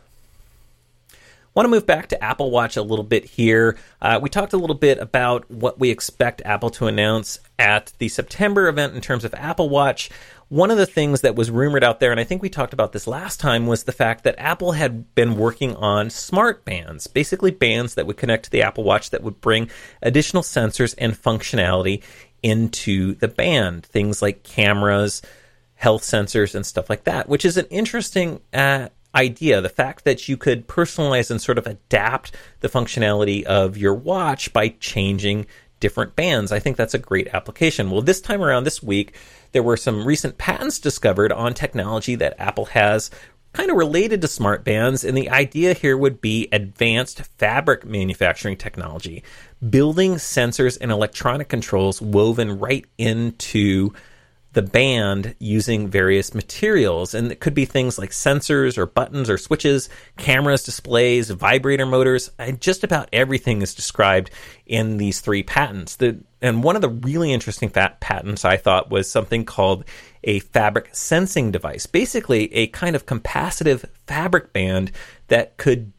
Speaker 1: Want to move back to Apple Watch a little bit here. We talked a little bit about what we expect Apple to announce at the September event in terms of Apple Watch. One of the things that was rumored out there, and I think we talked about this last time, was the fact that Apple had been working on smart bands, basically bands that would connect to the Apple Watch that would bring additional sensors and functionality into the band, things like cameras, health sensors, and stuff like that, which is an interesting idea. The fact that you could personalize and sort of adapt the functionality of your watch by changing different bands. I think that's a great application. Well, this time around this week, there were some recent patents discovered on technology that Apple has kind of related to smart bands, and the idea here would be advanced fabric manufacturing technology, building sensors and electronic controls woven right into the band using various materials. And it could be things like sensors or buttons or switches, cameras, displays, vibrator motors, and just about everything is described in these three patents. And one of the really interesting patents I thought was something called a fabric sensing device, basically a kind of capacitive fabric band that could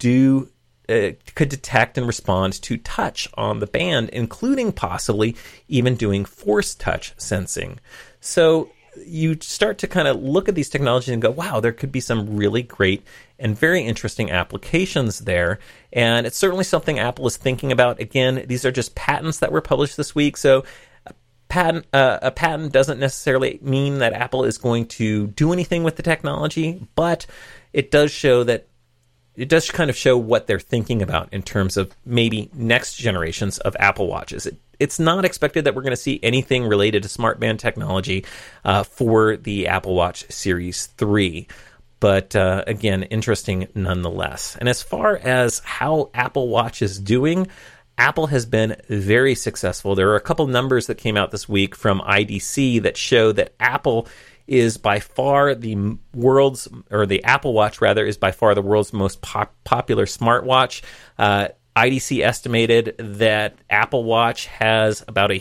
Speaker 1: detect and respond to touch on the band, including possibly even doing force touch sensing. So you start to kind of look at these technologies and go, wow, there could be some really great and very interesting applications there. And it's certainly something Apple is thinking about. Again, these are just patents that were published this week. So a patent doesn't necessarily mean that Apple is going to do anything with the technology, but it does show that it does kind of show what they're thinking about in terms of maybe next generations of Apple Watches. It's not expected that we're going to see anything related to smart band technology for the Apple Watch Series 3. But again, interesting nonetheless. And as far as how Apple Watch is doing, Apple has been very successful. There are a couple numbers that came out this week from IDC that show that Apple is by far the Apple Watch rather is by far the world's most popular smartwatch. IDC estimated that Apple Watch has about a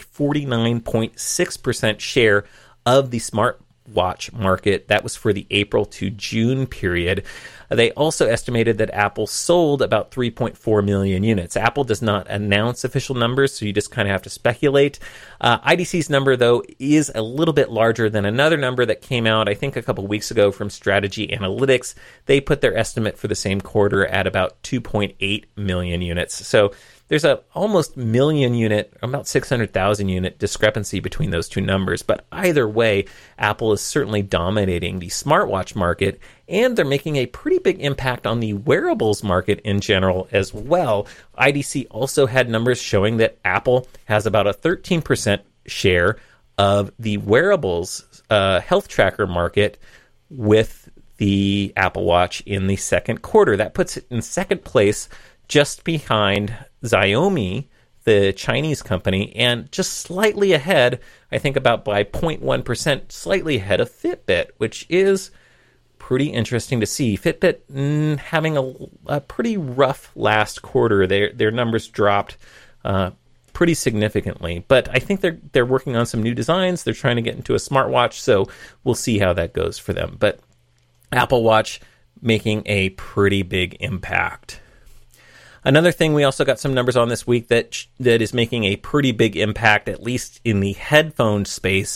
Speaker 1: 49.6% share of the smartwatch market. That was for the April to June period. They also estimated that Apple sold about 3.4 million units. Apple does not announce official numbers, so you just kind of have to speculate. IDC's number, though, is a little bit larger than another number that came out, I think, a couple weeks ago from Strategy Analytics. They put their estimate for the same quarter at about 2.8 million units. So there's a almost million unit, about 600,000 unit discrepancy between those two numbers. But either way, Apple is certainly dominating the smartwatch market, and they're making a pretty big impact on the wearables market in general as well. IDC also had numbers showing that Apple has about a 13% share of the wearables health tracker market with the Apple Watch in the second quarter. That puts it in second place, just behind Xiaomi, the Chinese company, and just slightly ahead, I think about by 0.1%, slightly ahead of Fitbit, which is pretty interesting to see. Fitbit having a pretty rough last quarter. Their numbers dropped pretty significantly, but I think they're working on some new designs. They're trying to get into a smartwatch, so we'll see how that goes for them. But Apple Watch making a pretty big impact. Another thing we also got some numbers on this week that is making a pretty big impact, at least in the headphone space,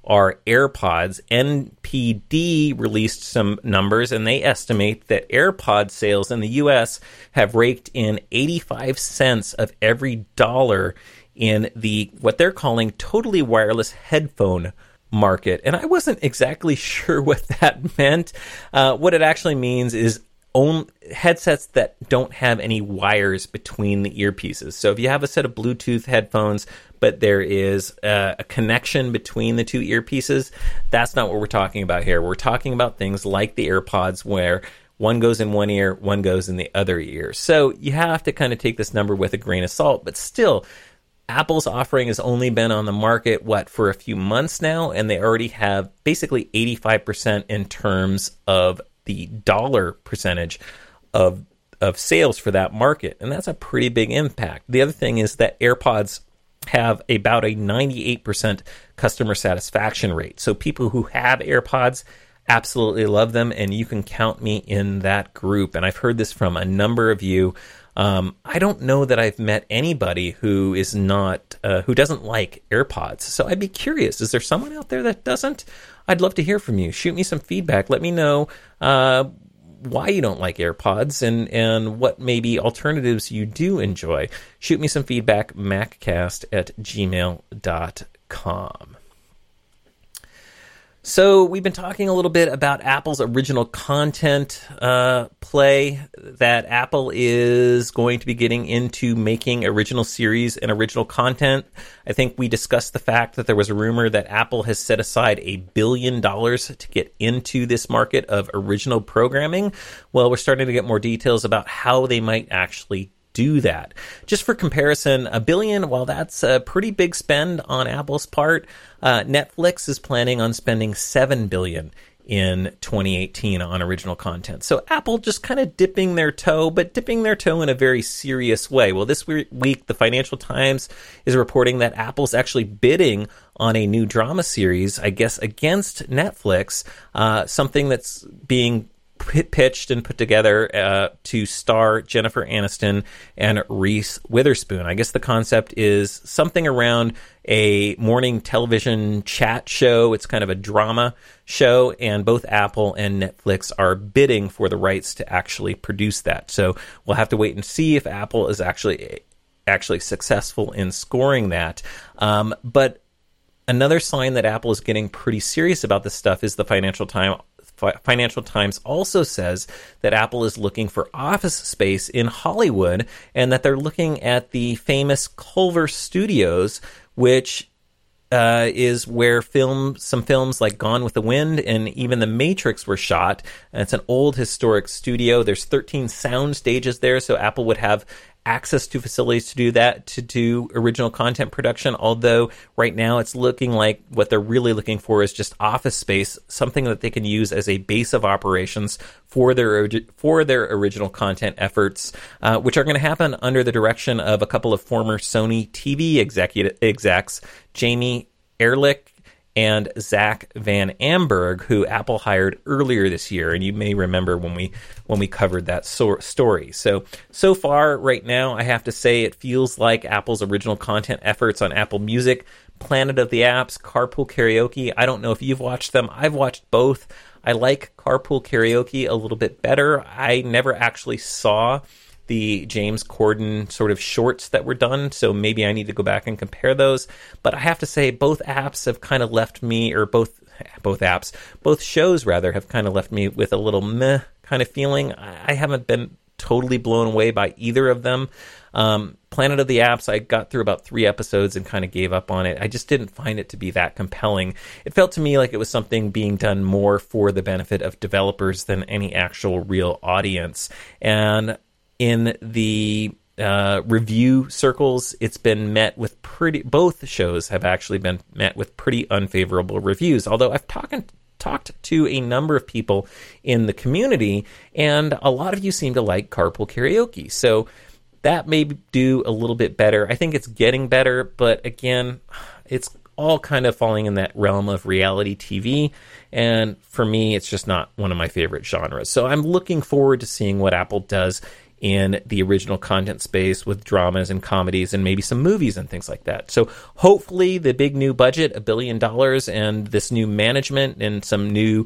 Speaker 1: are AirPods. NPD released some numbers, and they estimate that AirPod sales in the U.S. have raked in 85 cents of every dollar in the what they're calling totally wireless headphone market. And I wasn't exactly sure what that meant. What it actually means is headsets that don't have any wires between the earpieces. So if you have a set of Bluetooth headphones, but there is a connection between the two earpieces, that's not what we're talking about here. We're talking about things like the AirPods, where one goes in one ear, one goes in the other ear. So you have to kind of take this number with a grain of salt, but still, Apple's offering has only been on the market, for a few months now, and they already have basically 85% in terms of the dollar percentage of sales for that market. And that's a pretty big impact. The other thing is that AirPods have about a 98% customer satisfaction rate. So people who have AirPods absolutely love them, and you can count me in that group. And I've heard this from a number of you. I don't know that I've met anybody who is not who doesn't like AirPods. So I'd be curious, is there someone out there that doesn't? I'd love to hear from you. Shoot me some feedback. Let me know why you don't like AirPods and what maybe alternatives you do enjoy. Shoot me some feedback, maccast@gmail.com. So we've been talking a little bit about Apple's original content play, that Apple is going to be getting into making original series and original content. I think we discussed the fact that there was a rumor that Apple has set aside $1 billion to get into this market of original programming. Well, we're starting to get more details about how they might actually do that. Just for comparison, $1 billion, while that's a pretty big spend on Apple's part, Netflix is planning on spending $7 billion in 2018 on original content. So Apple just kind of dipping their toe, but dipping their toe in a very serious way. Well, this week, the Financial Times is reporting that Apple's actually bidding on a new drama series, I guess, against Netflix, something that's being pitched and put together to star Jennifer Aniston and Reese Witherspoon. I guess the concept is something around a morning television chat show. It's kind of a drama show, and both Apple and Netflix are bidding for the rights to actually produce that. So we'll have to wait and see if Apple is actually successful in scoring that. But another sign that Apple is getting pretty serious about this stuff is the Financial Times also says that Apple is looking for office space in Hollywood, and that they're looking at the famous Culver Studios, which is where some films like Gone with the Wind and even The Matrix were shot. And it's an old historic studio. There's 13 sound stages there, so Apple would have access to facilities to do that, to do original content production, although right now it's looking like what they're really looking for is just office space, something that they can use as a base of operations for their original content efforts, which are going to happen under the direction of a couple of former Sony TV execs, Jamie Ehrlich and Zach Van Amberg, who Apple hired earlier this year. And you may remember when we covered that story. So far, right now, I have to say it feels like Apple's original content efforts on Apple Music, Planet of the Apps, Carpool Karaoke. I don't know if you've watched them. I've watched both. I like Carpool Karaoke a little bit better. I never actually saw the James Corden sort of shorts that were done, so maybe I need to go back and compare those. But I have to say, both apps have kind of left me, or both shows rather, have kind of left me with a little meh kind of feeling. I haven't been totally blown away by either of them. Planet of the Apps, I got through about 3 episodes and kind of gave up on it. I just didn't find it to be that compelling. It felt to me like it was something being done more for the benefit of developers than any actual real audience. And in the review circles, it's been met with both shows have actually been met with pretty unfavorable reviews. Although I've talked to a number of people in the community, and a lot of you seem to like Carpool Karaoke. So that may do a little bit better. I think it's getting better, but again, it's all kind of falling in that realm of reality TV. And for me, it's just not one of my favorite genres. So I'm looking forward to seeing what Apple does in the original content space with dramas and comedies and maybe some movies and things like that. So hopefully the big new budget, $1 billion, and this new management and some new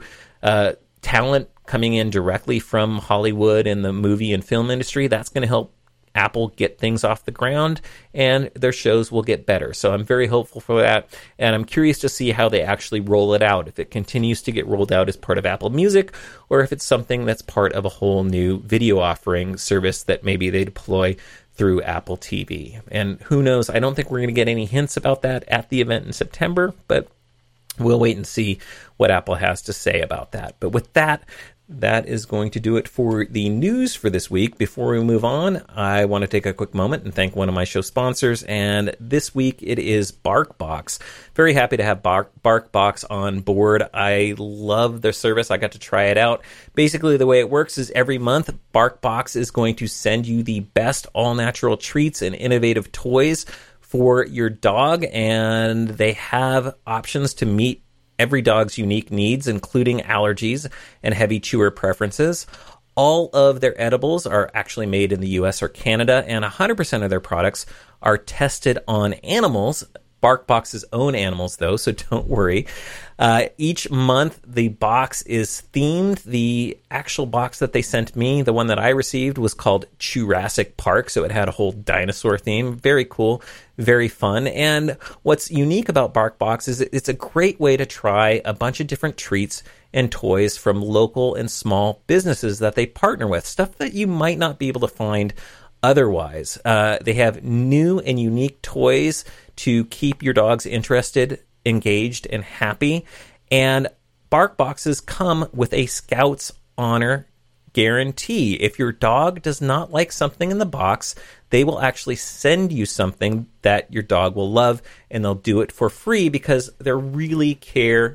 Speaker 1: talent coming in directly from Hollywood and the movie and film industry, that's going to help Apple get things off the ground, and their shows will get better. So I'm very hopeful for that, and I'm curious to see how they actually roll it out, if it continues to get rolled out as part of Apple Music, or if it's something that's part of a whole new video offering service that maybe they deploy through Apple TV. And who knows, I don't think we're going to get any hints about that at the event in September, but we'll wait and see what Apple has to say about that. But with that, that is going to do it for the news for this week. Before we move on, I want to take a quick moment and thank one of my show sponsors. And this week it is BarkBox. Very happy to have BarkBox on board. I love their service. I got to try it out. Basically, the way it works is every month, BarkBox is going to send you the best all-natural treats and innovative toys for your dog. And they have options to meet every dog's unique needs, including allergies and heavy chewer preferences. All of their edibles are actually made in the US or Canada, and 100% of their products are tested on animals, BarkBox's own animals, though, so don't worry. Each month, the box is themed. The actual box that they sent me, the one that I received, was called Jurassic Park, so it had a whole dinosaur theme. Very cool, very fun. And what's unique about BarkBox is it's a great way to try a bunch of different treats and toys from local and small businesses that they partner with, stuff that you might not be able to find otherwise. They have new and unique toys to keep your dogs interested, engaged, and happy. And BarkBoxes come with a Scouts Honor guarantee. If your dog does not like something in the box, they will actually send you something that your dog will love, and they'll do it for free because they really care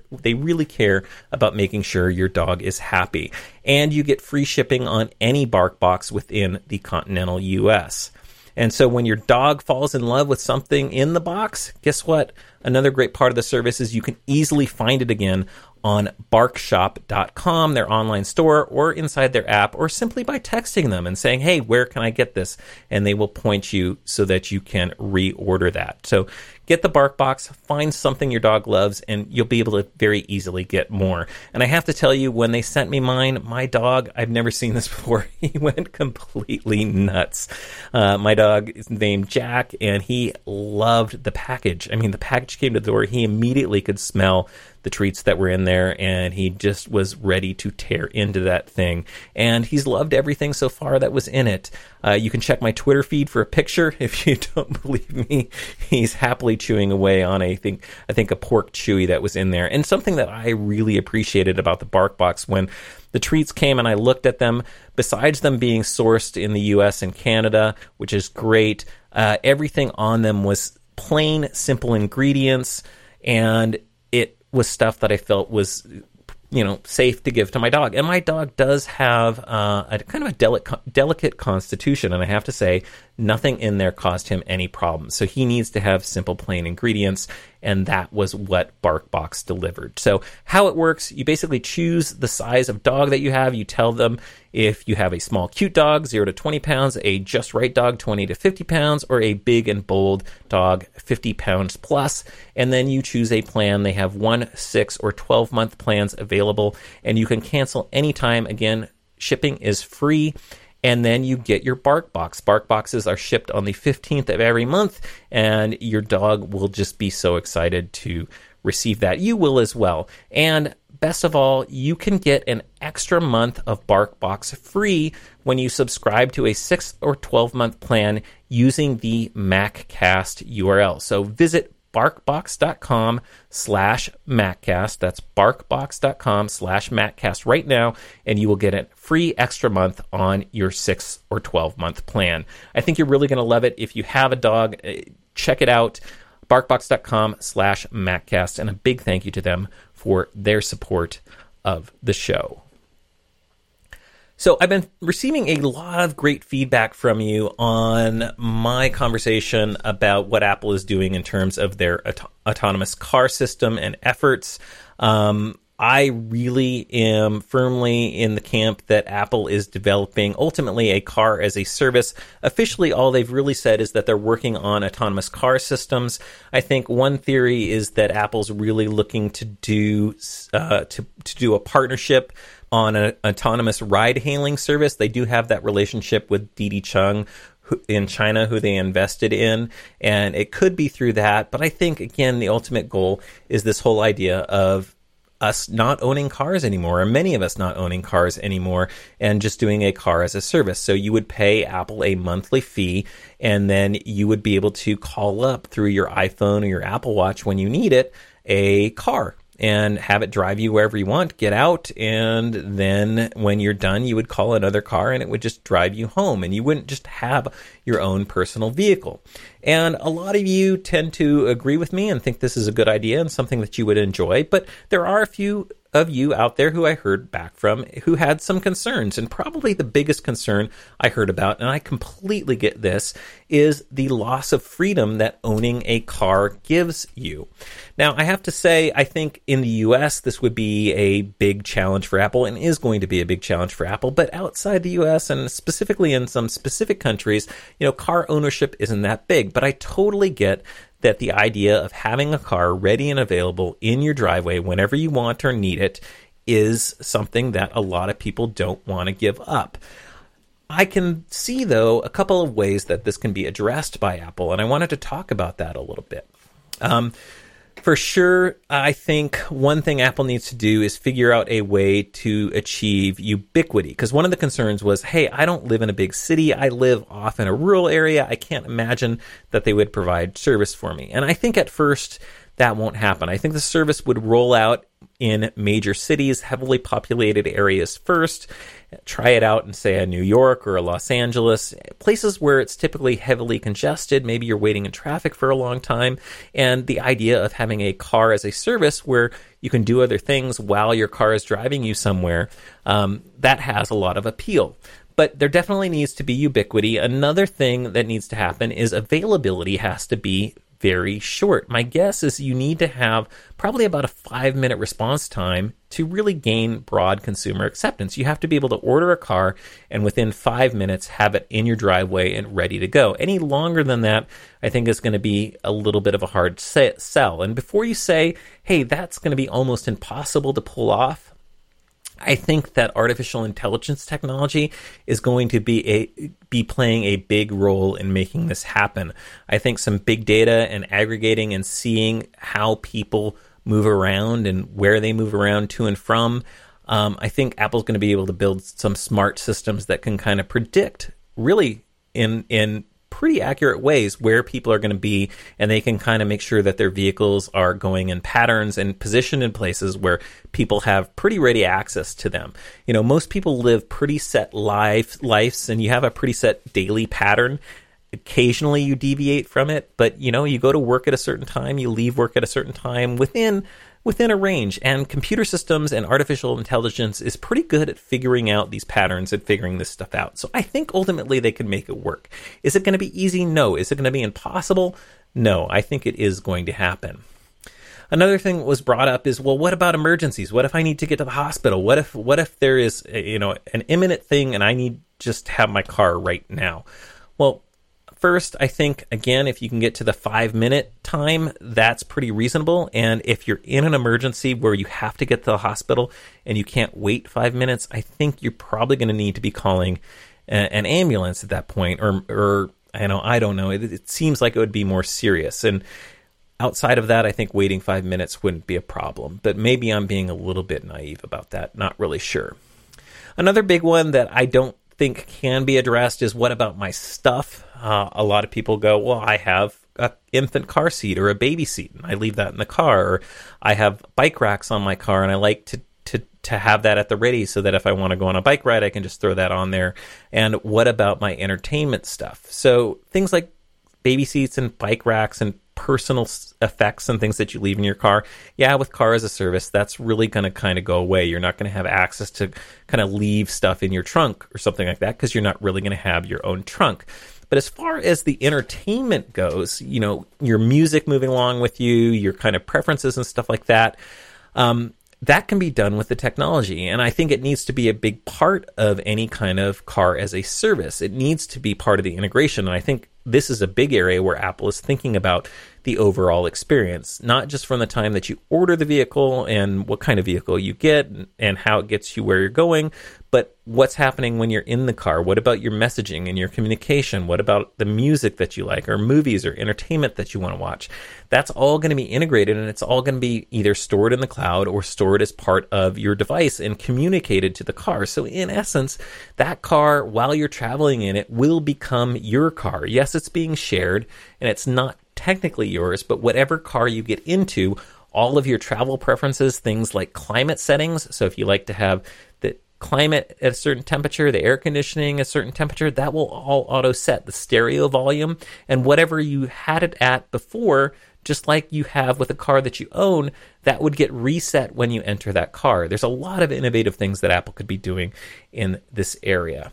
Speaker 1: about making sure your dog is happy. And you get free shipping on any BarkBox within the continental US. And so when your dog falls in love with something in the box, guess what? Another great part of the service is you can easily find it again on barkshop.com, their online store, or inside their app, or simply by texting them and saying, hey, where can I get this? And they will point you so that you can reorder that. So get the BarkBox, find something your dog loves, and you'll be able to very easily get more. And I have to tell you, when they sent me mine, my dog, I've never seen this before, he went completely nuts. My dog is named Jack, and he loved the package. I mean, the package came to the door, he immediately could smell the treats that were in there, and he just was ready to tear into that thing. And he's loved everything so far that was in it. You can check my Twitter feed for a picture if you don't believe me. He's happily chewing away on I think a pork chewy that was in there. And something that I really appreciated about the BarkBox when the treats came and I looked at them, besides them being sourced in the US and Canada, which is great, everything on them was plain, simple ingredients, and it was stuff that I felt was, safe to give to my dog. And my dog does have a kind of a delicate constitution, and I have to say, nothing in there caused him any problems. So he needs to have simple, plain ingredients, and that was what BarkBox delivered. So how it works, you basically choose the size of dog that you have. You tell them if you have a small, cute dog, 0 to 20 pounds, a just right dog, 20 to 50 pounds, or a big and bold dog, 50 pounds plus. And then you choose a plan. They have 1, 6, or 12-month plans available, and you can cancel anytime. Again, shipping is free. And then you get your BarkBox. BarkBoxes are shipped on the 15th of every month, and your dog will just be so excited to receive that. You will as well. And best of all, you can get an extra month of BarkBox free when you subscribe to a 6 or 12-month plan using the MacCast URL. So visit barkbox.com/MacCast. That's barkbox.com/MacCast right now, and you will get a free extra month on your 6 or 12-month plan. I think you're really going to love it. If you have a dog, check it out. barkbox.com/MacCast, and a big thank you to them for their support of the show. So I've been receiving a lot of great feedback from you on my conversation about what Apple is doing in terms of their autonomous car system and efforts. I really am firmly in the camp that Apple is developing ultimately a car as a service. Officially, all they've really said is that they're working on autonomous car systems. I think one theory is that Apple's really looking to do a partnership on an autonomous ride-hailing service. They do have that relationship with Didi Chung in China, who they invested in, and it could be through that. But I think, again, the ultimate goal is this whole idea of us not owning cars anymore, or many of us not owning cars anymore, and just doing a car as a service. So you would pay Apple a monthly fee, and then you would be able to call up through your iPhone or your Apple Watch when you need it, a car, and have it drive you wherever you want, get out, and then when you're done, you would call another car and it would just drive you home, and you wouldn't just have your own personal vehicle. And a lot of you tend to agree with me and think this is a good idea and something that you would enjoy, but there are a few of you out there who I heard back from who had some concerns, and probably the biggest concern I heard about, and I completely get this, is the loss of freedom that owning a car gives you. Now, I have to say, I think in the US, this would be a big challenge for Apple, and is going to be a big challenge for Apple, but outside the US, and specifically in some specific countries, car ownership isn't that big. But I totally get that the idea of having a car ready and available in your driveway whenever you want or need it is something that a lot of people don't want to give up. I can see, though, a couple of ways that this can be addressed by Apple, and I wanted to talk about that a little bit. For sure, I think one thing Apple needs to do is figure out a way to achieve ubiquity. Because one of the concerns was, hey, I don't live in a big city. I live off in a rural area. I can't imagine that they would provide service for me. And I think at first that won't happen. I think the service would roll out in major cities, heavily populated areas first. Try it out in, say, a New York or a Los Angeles, places where it's typically heavily congested. Maybe you're waiting in traffic for a long time. And the idea of having a car as a service where you can do other things while your car is driving you somewhere, that has a lot of appeal. But there definitely needs to be ubiquity. Another thing that needs to happen is availability has to be very short. My guess is you need to have probably about a 5-minute response time to really gain broad consumer acceptance. You have to be able to order a car and within 5 minutes have it in your driveway and ready to go. Any longer than that, I think is going to be a little bit of a hard sell. And before you say, hey, that's going to be almost impossible to pull off, I think that artificial intelligence technology is going to be playing a big role in making this happen. I think some big data and aggregating and seeing how people move around and where they move around to and from, I think Apple's going to be able to build some smart systems that can kind of predict really in pretty accurate ways where people are going to be, and they can kind of make sure that their vehicles are going in patterns and positioned in places where people have pretty ready access to them. Most people live pretty set lives, and you have a pretty set daily pattern. Occasionally you deviate from it, but you go to work at a certain time, you leave work at a certain time within a range, and computer systems and artificial intelligence is pretty good at figuring out these patterns and figuring this stuff out. So I think ultimately they can make it work. Is it going to be easy? No. Is it going to be impossible? No. I think it is going to happen. Another thing that was brought up is, well, what about emergencies? What if I need to get to the hospital? What if there is an imminent thing and I need just to have my car right now? Well, first, I think, again, if you can get to the 5-minute time, that's pretty reasonable. And if you're in an emergency where you have to get to the hospital and you can't wait 5 minutes, I think you're probably going to need to be calling an ambulance at that point. Or I don't know. It seems like it would be more serious. And outside of that, I think waiting 5 minutes wouldn't be a problem. But maybe I'm being a little bit naive about that. Not really sure. Another big one that I don't think can be addressed is, what about my stuff? A lot of people go, well, I have an infant car seat or a baby seat, and I leave that in the car. Or I have bike racks on my car, and I like to have that at the ready so that if I want to go on a bike ride, I can just throw that on there. And what about my entertainment stuff? So things like baby seats and bike racks and personal effects and things that you leave in your car. Yeah, with car as a service, that's really going to kind of go away. You're not going to have access to kind of leave stuff in your trunk or something like that because you're not really going to have your own trunk. But as far as the entertainment goes, your music moving along with you, your kind of preferences and stuff like that, that can be done with the technology. And I think it needs to be a big part of any kind of car as a service. It needs to be part of the integration. And I think this is a big area where Apple is thinking about the overall experience, not just from the time that you order the vehicle and what kind of vehicle you get and how it gets you where you're going, but what's happening when you're in the car. What about your messaging and your communication? What about the music that you like, or movies or entertainment that you want to watch? That's all going to be integrated, and it's all going to be either stored in the cloud or stored as part of your device and communicated to the car. So in essence, that car, while you're traveling in it, will become your car. Yes, it's being shared, and it's not technically yours, but whatever car you get into, all of your travel preferences, things like climate settings. So if you like to have the climate at a certain temperature, the air conditioning at a certain temperature, that will all auto set. The stereo volume and whatever you had it at before, just like you have with a car that you own, that would get reset when you enter that car. There's a lot of innovative things that Apple could be doing in this area.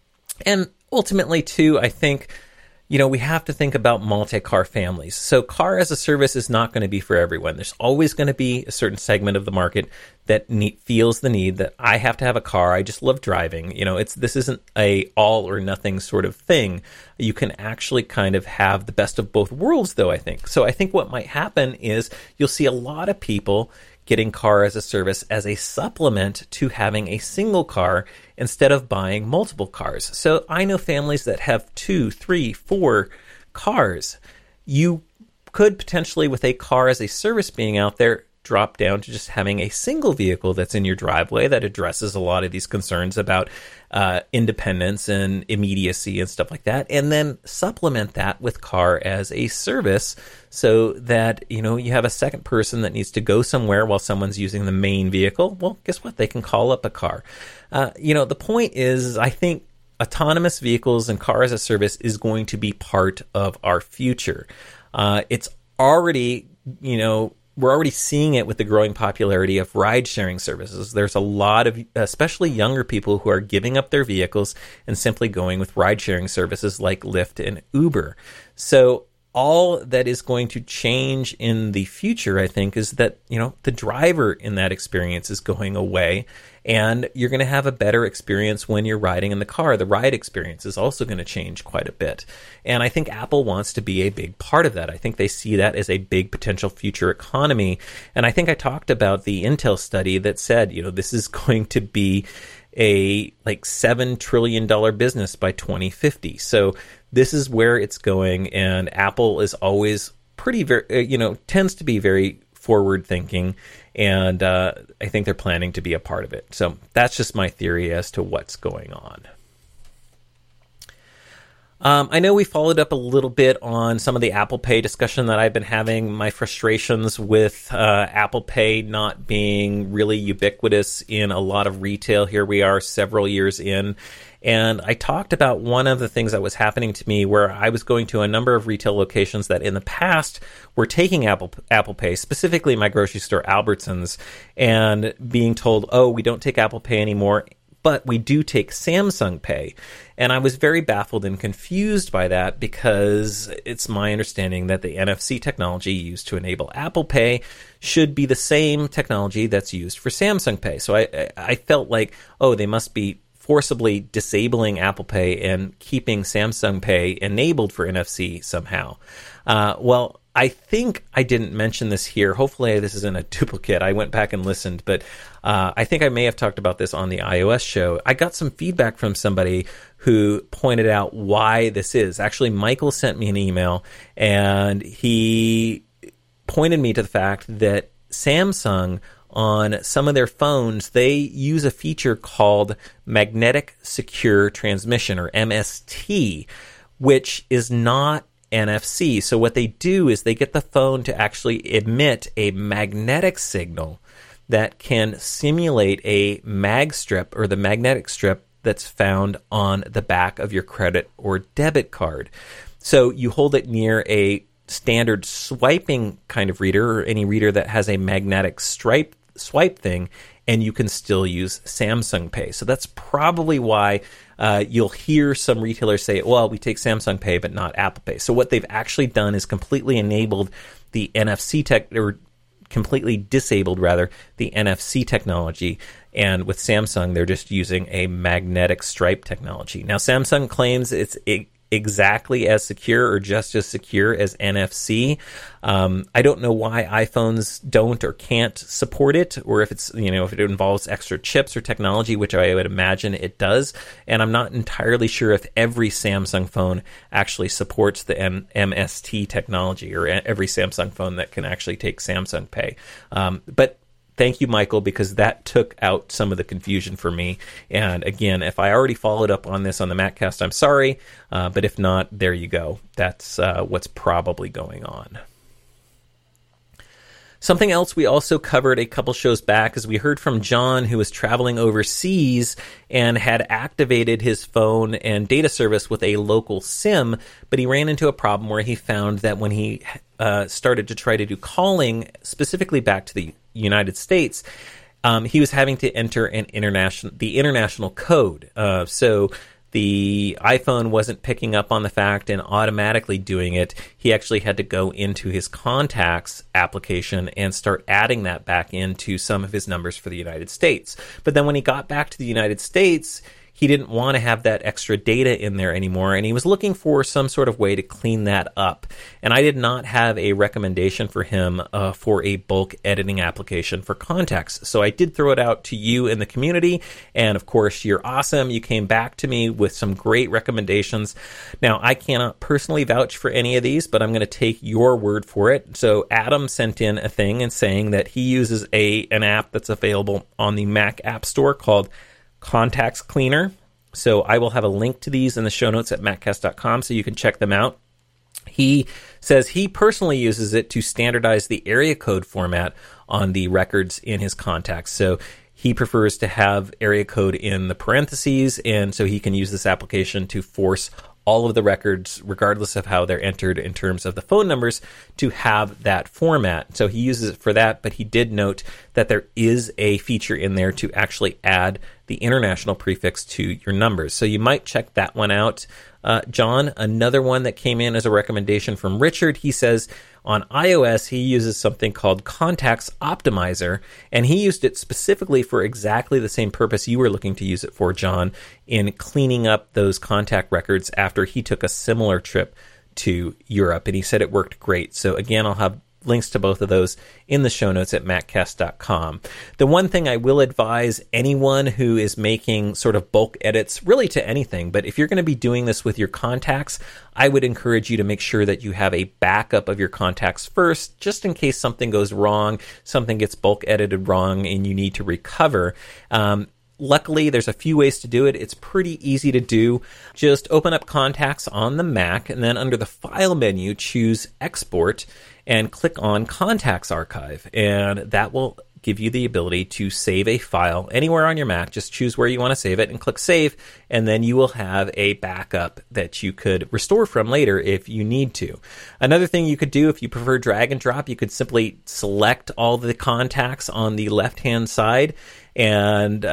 Speaker 1: And ultimately, too, I think, we have to think about multi-car families. So car as a service is not going to be for everyone. There's always going to be a certain segment of the market that feels the need that I have to have a car. I just love driving. This isn't a all or nothing sort of thing. You can actually kind of have the best of both worlds, though, I think. So I think what might happen is you'll see a lot of people getting car as a service as a supplement to having a single car instead of buying multiple cars. So I know families that have 2, 3, 4 cars. You could potentially, with a car as a service being out there, drop down to just having a single vehicle that's in your driveway that addresses a lot of these concerns about independence and immediacy and stuff like that, and then supplement that with car as a service so that, you have a second person that needs to go somewhere while someone's using the main vehicle. Well, guess what? They can call up a car. The point is, I think autonomous vehicles and car as a service is going to be part of our future. It's already, we're already seeing it with the growing popularity of ride-sharing services. There's a lot of, especially younger people, who are giving up their vehicles and simply going with ride-sharing services like Lyft and Uber. So all that is going to change in the future, I think, is that, the driver in that experience is going away, and you're going to have a better experience when you're riding in the car. The ride experience is also going to change quite a bit. And I think Apple wants to be a big part of that. I think they see that as a big potential future economy. And I think I talked about the Intel study that said, this is going to be a $7 trillion business by 2050. So this is where it's going, and Apple is always tends to be very forward thinking, and I think they're planning to be a part of it. So that's just my theory as to what's going on. I know we followed up a little bit on some of the Apple Pay discussion that I've been having, my frustrations with Apple Pay not being really ubiquitous in a lot of retail. Here we are several years in, and I talked about one of the things that was happening to me where I was going to a number of retail locations that in the past were taking Apple Pay, specifically my grocery store, Albertsons, and being told, oh, we don't take Apple Pay anymore, but we do take Samsung Pay. And I was very baffled and confused by that, because it's my understanding that the NFC technology used to enable Apple Pay should be the same technology that's used for Samsung Pay. So I felt like, oh, they must be forcibly disabling Apple Pay and keeping Samsung Pay enabled for NFC somehow. Well, I think I didn't mention this here. Hopefully this isn't a duplicate. I went back and listened, but I think I may have talked about this on the iOS show. I got some feedback from somebody who pointed out why this is. Actually, Michael sent me an email, and he pointed me to the fact that Samsung, on some of their phones, they use a feature called Magnetic Secure Transmission, or MST, which is not NFC. So what they do is they get the phone to actually emit a magnetic signal that can simulate a mag strip, or the magnetic strip that's found on the back of your credit or debit card. So you hold it near a standard swiping kind of reader, or any reader that has a magnetic swipe thing, and you can still use Samsung Pay. So that's probably why you'll hear some retailers say, well, we take Samsung Pay but not Apple Pay. So what they've actually done is completely enabled the NFC tech, or completely disabled, the NFC technology. And with Samsung, they're just using a magnetic stripe technology. Now, Samsung claims it's exactly as secure or just as secure as NFC. I don't know why iPhones don't or can't support it, or if it's, if it involves extra chips or technology, which I would imagine it does. And I'm not entirely sure if every Samsung phone actually supports the MST technology, or every Samsung phone that can actually take Samsung Pay. But thank you, Michael, because that took out some of the confusion for me. And again, if I already followed up on this on the MacCast, I'm sorry. But if not, there you go. That's what's probably going on. Something else we also covered a couple shows back is we heard from John, who was traveling overseas and had activated his phone and data service with a local SIM, but he ran into a problem where he found that when he started to try to do calling, specifically back to the United States, he was having to enter the international code. So the iPhone wasn't picking up on the fact and automatically doing it. He actually had to go into his contacts application and start adding that back into some of his numbers for the United States. But then when he got back to the United States, he didn't want to have that extra data in there anymore, and he was looking for some sort of way to clean that up. And I did not have a recommendation for him for a bulk editing application for contacts. So I did throw it out to you in the community, and of course, you're awesome. You came back to me with some great recommendations. Now, I cannot personally vouch for any of these, but I'm going to take your word for it. So Adam sent in a thing and saying that he uses an app that's available on the Mac App Store called Contacts Cleaner. So I will have a link to these in the show notes at maccast.com so you can check them out. He says he personally uses it to standardize the area code format on the records in his contacts. So he prefers to have area code in the parentheses, and so he can use this application to force all of the records, regardless of how they're entered in terms of the phone numbers, to have that format. So he uses it for that, but he did note that there is a feature in there to actually add the international prefix to your numbers. So you might check that one out. John, another one that came in as a recommendation from Richard, he says on iOS, he uses something called Contacts Optimizer, and he used it specifically for exactly the same purpose you were looking to use it for, John, in cleaning up those contact records after he took a similar trip to Europe, and he said it worked great. So again, I'll have links to both of those in the show notes at maccast.com. The one thing I will advise anyone who is making sort of bulk edits, really to anything, but if you're going to be doing this with your contacts, I would encourage you to make sure that you have a backup of your contacts first, just in case something goes wrong, something gets bulk edited wrong, and you need to recover. Luckily, there's a few ways to do it. It's pretty easy to do. Just open up Contacts on the Mac, and then under the File menu, choose Export, and click on Contacts Archive. And that will give you the ability to save a file anywhere on your Mac. Just choose where you want to save it and click Save, and then you will have a backup that you could restore from later if you need to. Another thing you could do, if you prefer drag and drop, you could simply select all the contacts on the left-hand side, and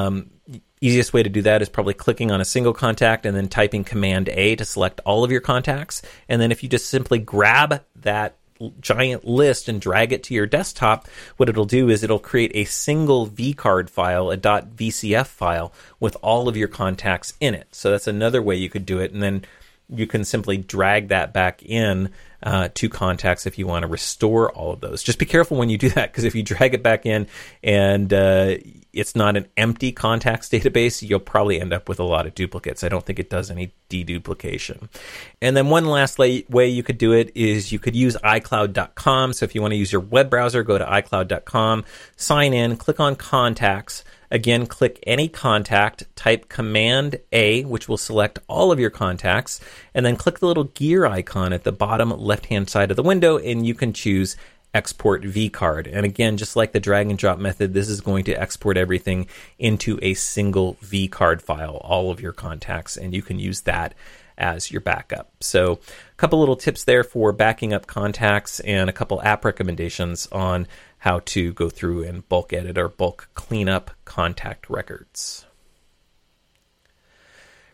Speaker 1: easiest way to do that is probably clicking on a single contact and then typing Command A to select all of your contacts. And then if you just simply grab that giant list and drag it to your desktop, what it'll do is it'll create a single vCard file, a .vcf file, with all of your contacts in it. So that's another way you could do it. And then you can simply drag that back in to contacts if you want to restore all of those. Just be careful when you do that, because if you drag it back in and it's not an empty contacts database, you'll probably end up with a lot of duplicates. I don't think it does any deduplication. And then one last way you could do it is you could use iCloud.com. So if you want to use your web browser, go to iCloud.com, sign in, click on Contacts. Again, click any contact, type Command A, which will select all of your contacts, and then click the little gear icon at the bottom left-hand side of the window, and you can choose Export vCard. And again, just like the drag and drop method, this is going to export everything into a single vCard file, all of your contacts, and you can use that as your backup. So a couple little tips there for backing up contacts, and a couple app recommendations on how to go through and bulk edit or bulk clean up contact records.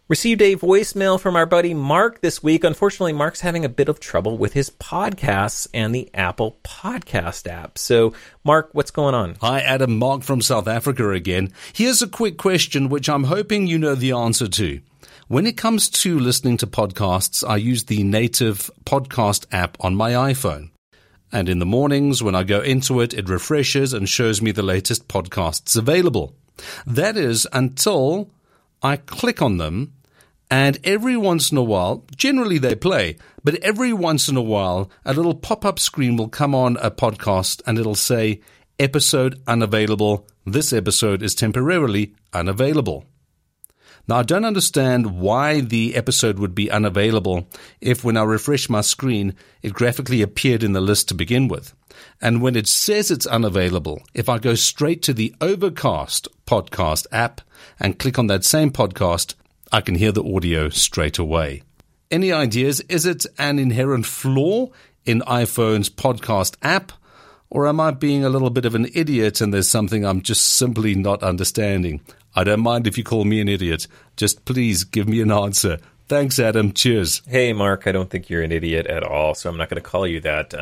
Speaker 1: Received a voicemail from our buddy Mark this week. Unfortunately, Mark's having a bit of trouble with his podcasts and the Apple Podcast app. So, Mark, what's going on?
Speaker 2: Hi, Adam. Mark from South Africa again. Here's a quick question which I'm hoping you know the answer to. When it comes to listening to podcasts, I use the native podcast app on my iPhone. And in the mornings when I go into it, it refreshes and shows me the latest podcasts available. That is until I click on them. And every once in a while, generally they play, but every once in a while, a little pop-up screen will come on a podcast and it'll say, episode unavailable. This episode is temporarily unavailable. Now, I don't understand why the episode would be unavailable if when I refresh my screen, it graphically appeared in the list to begin with. And when it says it's unavailable, if I go straight to the Overcast podcast app and click on that same podcast, I can hear the audio straight away. Any ideas? Is it an inherent flaw in iPhone's podcast app? Or am I being a little bit of an idiot and there's something I'm just simply not understanding? I don't mind if you call me an idiot. Just please give me an answer. Thanks, Adam. Cheers.
Speaker 1: Hey, Mark, I don't think you're an idiot at all, so I'm not going to call you that.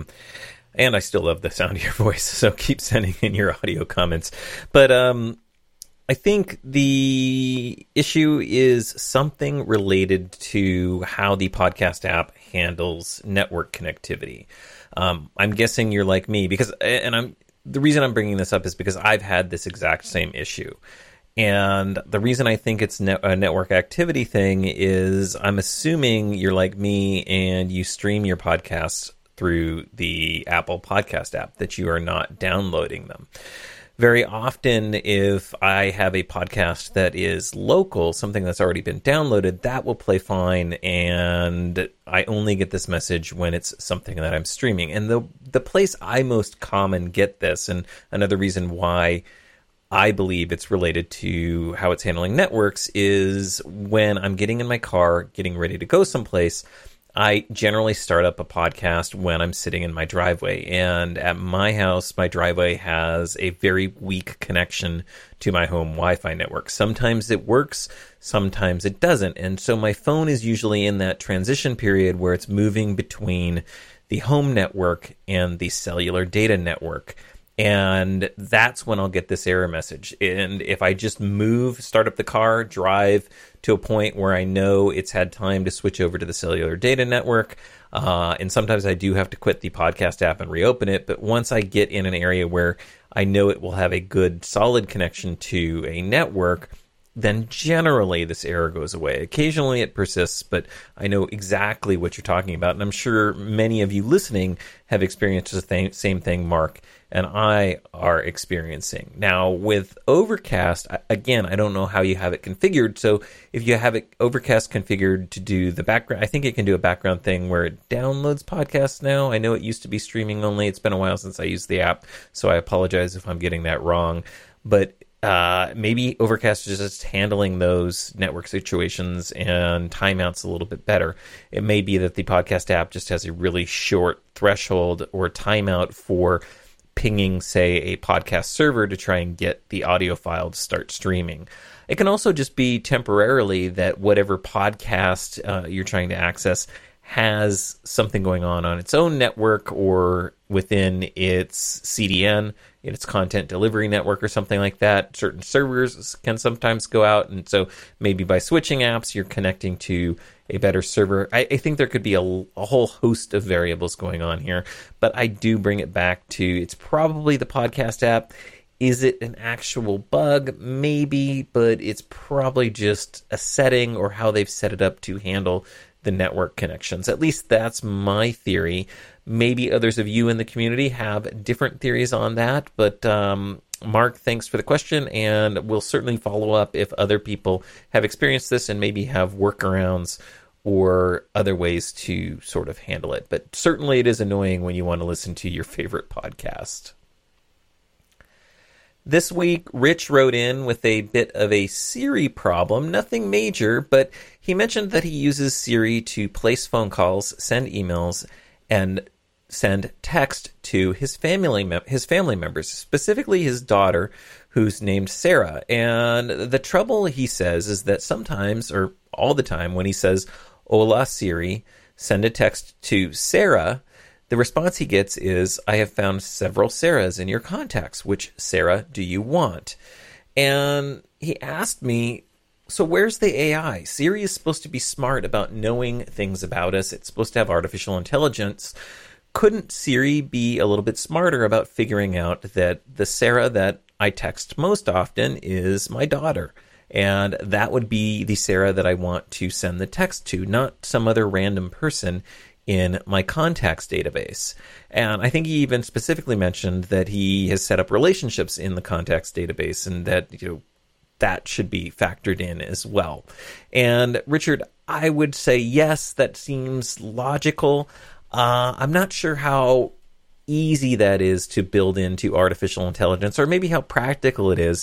Speaker 1: And I still love the sound of your voice, so keep sending in your audio comments. But I think the issue is something related to how the podcast app handles network connectivity. I'm guessing you're like me the reason I'm bringing this up is because I've had this exact same issue. And the reason I think it's a network activity thing is I'm assuming you're like me and you stream your podcasts through the Apple Podcast app, that you are not downloading them. Very often, if I have a podcast that is local, something that's already been downloaded, that will play fine, and I only get this message when it's something that I'm streaming. And the place I most common get this, and another reason why I believe it's related to how it's handling networks, is when I'm getting in my car, getting ready to go someplace, I generally start up a podcast when I'm sitting in my driveway. And at my house, my driveway has a very weak connection to my home Wi-Fi network. Sometimes it works, sometimes it doesn't. And so my phone is usually in that transition period where it's moving between the home network and the cellular data network. And that's when I'll get this error message. And if I just start up the car, drive to a point where I know it's had time to switch over to the cellular data network, and sometimes I do have to quit the podcast app and reopen it, but once I get in an area where I know it will have a good, solid connection to a network, then generally this error goes away. Occasionally it persists, but I know exactly what you're talking about, and I'm sure many of you listening have experienced the same thing Mark and I are experiencing. Now, with Overcast, again, I don't know how you have it configured, so if you have it Overcast configured to do the background, I think it can do a background thing where it downloads podcasts now. I know it used to be streaming only. It's been a while since I used the app, so I apologize if I'm getting that wrong, but maybe Overcast is just handling those network situations and timeouts a little bit better. It may be that the podcast app just has a really short threshold or timeout for pinging, say, a podcast server to try and get the audio file to start streaming. It can also just be temporarily that whatever podcast you're trying to access has something going on its own network or within its CDN, in its content delivery network or something like that. Certain servers can sometimes go out, and so maybe by switching apps, you're connecting to a better server. I think there could be a whole host of variables going on here, but I do bring it back to it's probably the podcast app. Is it an actual bug? Maybe, but it's probably just a setting or how they've set it up to handle the network connections. At least that's my theory. Maybe others of you in the community have different theories on that, but Mark, thanks for the question, and we'll certainly follow up if other people have experienced this and maybe have workarounds or other ways to sort of handle it. But certainly it is annoying when you want to listen to your favorite podcast. This week, Rich wrote in with a bit of a Siri problem, nothing major, but he mentioned that he uses Siri to place phone calls, send emails, and send text to his family members, specifically his daughter, who's named Sarah. And the trouble, he says, is that sometimes, or all the time, when he says, "Hola Siri, send a text to Sarah," the response he gets is, "I have found several Sarahs in your contacts. Which Sarah do you want?" And he asked me, so where's the AI? Siri is supposed to be smart about knowing things about us. It's supposed to have artificial intelligence. Couldn't Siri be a little bit smarter about figuring out that the Sarah that I text most often is my daughter? And that would be the Sarah that I want to send the text to, not some other random person in my contacts database. And I think he even specifically mentioned that he has set up relationships in the contacts database, and that, that should be factored in as well. And Richard, I would say yes, that seems logical. I'm not sure how easy that is to build into artificial intelligence, or maybe how practical it is.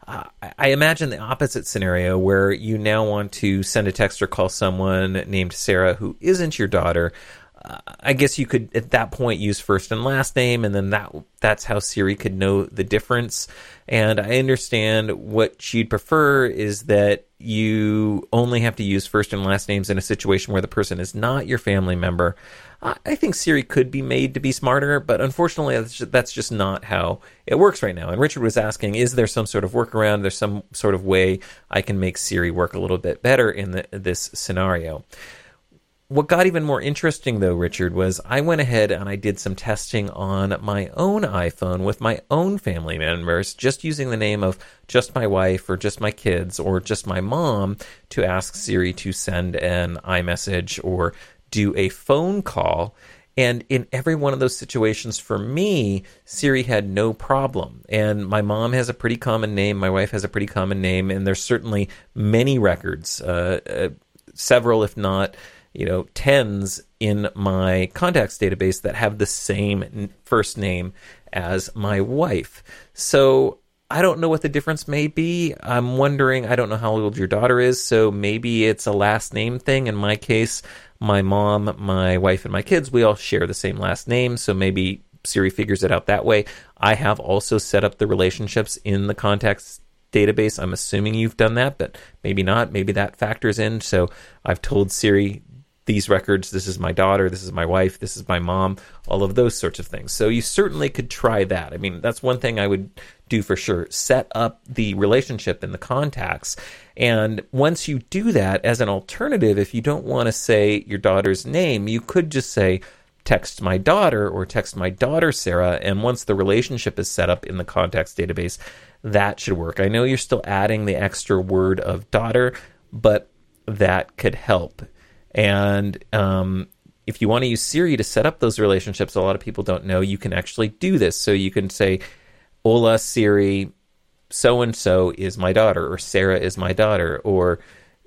Speaker 1: I imagine the opposite scenario where you now want to send a text or call someone named Sarah who isn't your daughter. I guess you could at that point use first and last name, and then that's how Siri could know the difference. And I understand what she'd prefer is that you only have to use first and last names in a situation where the person is not your family member. I think Siri could be made to be smarter, but unfortunately that's just not how it works right now. And Richard was asking, is there some sort of workaround? There's some sort of way I can make Siri work a little bit better in this scenario. What got even more interesting, though, Richard, was I went ahead and I did some testing on my own iPhone with my own family members, just using the name of just my wife or just my kids or just my mom to ask Siri to send an iMessage or do a phone call. And in every one of those situations for me, Siri had no problem. And my mom has a pretty common name. My wife has a pretty common name. And there's certainly many records, several, if not tens in my contacts database that have the same first name as my wife. So I don't know what the difference may be. I'm wondering, I don't know how old your daughter is, so maybe it's a last name thing. In my case, my mom, my wife, and my kids, we all share the same last name, so maybe Siri figures it out that way. I have also set up the relationships in the contacts database. I'm assuming you've done that, but maybe not. Maybe that factors in. So I've told Siri, these records, this is my daughter, this is my wife, this is my mom, all of those sorts of things. So you certainly could try that. I mean, that's one thing I would do for sure. Set up the relationship in the contacts. And once you do that, as an alternative, if you don't want to say your daughter's name, you could just say, text my daughter or text my daughter, Sarah. And once the relationship is set up in the contacts database, that should work. I know you're still adding the extra word of daughter, but that could help. And if you want to use Siri to set up those relationships, a lot of people don't know you can actually do this. So you can say, "Hola Siri, so-and-so is my daughter," or "Sarah is my daughter," or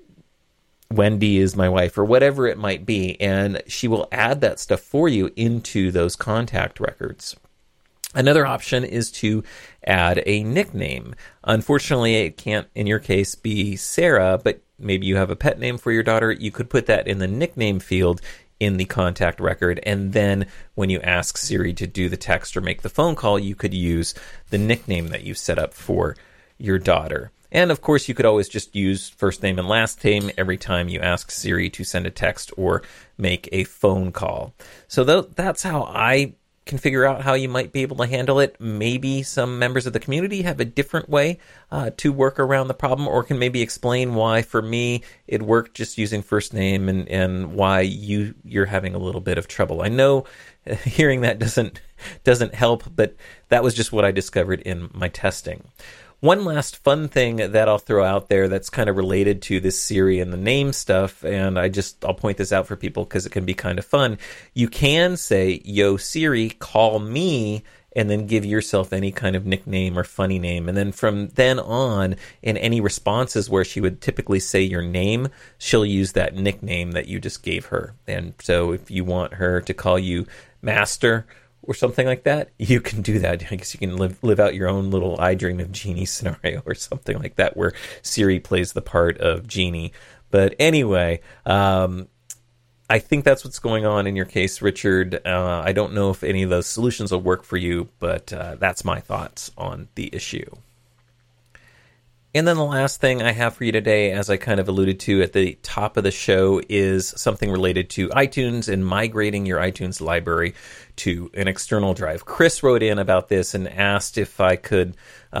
Speaker 1: "Wendy is my wife," or whatever it might be. And she will add that stuff for you into those contact records. Another option is to add a nickname. Unfortunately, it can't, in your case, be Sarah, but maybe you have a pet name for your daughter. You could put that in the nickname field in the contact record, and then when you ask Siri to do the text or make the phone call, you could use the nickname that you set up for your daughter. And of course, you could always just use first name and last name every time you ask Siri to send a text or make a phone call. So that's how I can figure out how you might be able to handle it. Maybe some members of the community have a different way to work around the problem, or can maybe explain why for me it worked just using first name and why you're having a little bit of trouble. I know hearing that doesn't help, but that was just what I discovered in my testing. One last fun thing that I'll throw out there that's kind of related to this Siri and the name stuff, and I'll point this out for people because it can be kind of fun. You can say, "Yo Siri, call me," and then give yourself any kind of nickname or funny name. And then from then on, in any responses where she would typically say your name, she'll use that nickname that you just gave her. And so if you want her to call you Master or something like that, you can do that. I guess you can live out your own little I Dream of Jeannie scenario or something like that, where Siri plays the part of Jeannie. But anyway, I think that's what's going on in your case, Richard. I don't know if any of those solutions will work for you, but that's my thoughts on the issue. And then the last thing I have for you today, as I kind of alluded to at the top of the show, is something related to iTunes and migrating your iTunes library to an external drive. Chris wrote in about this and asked if I could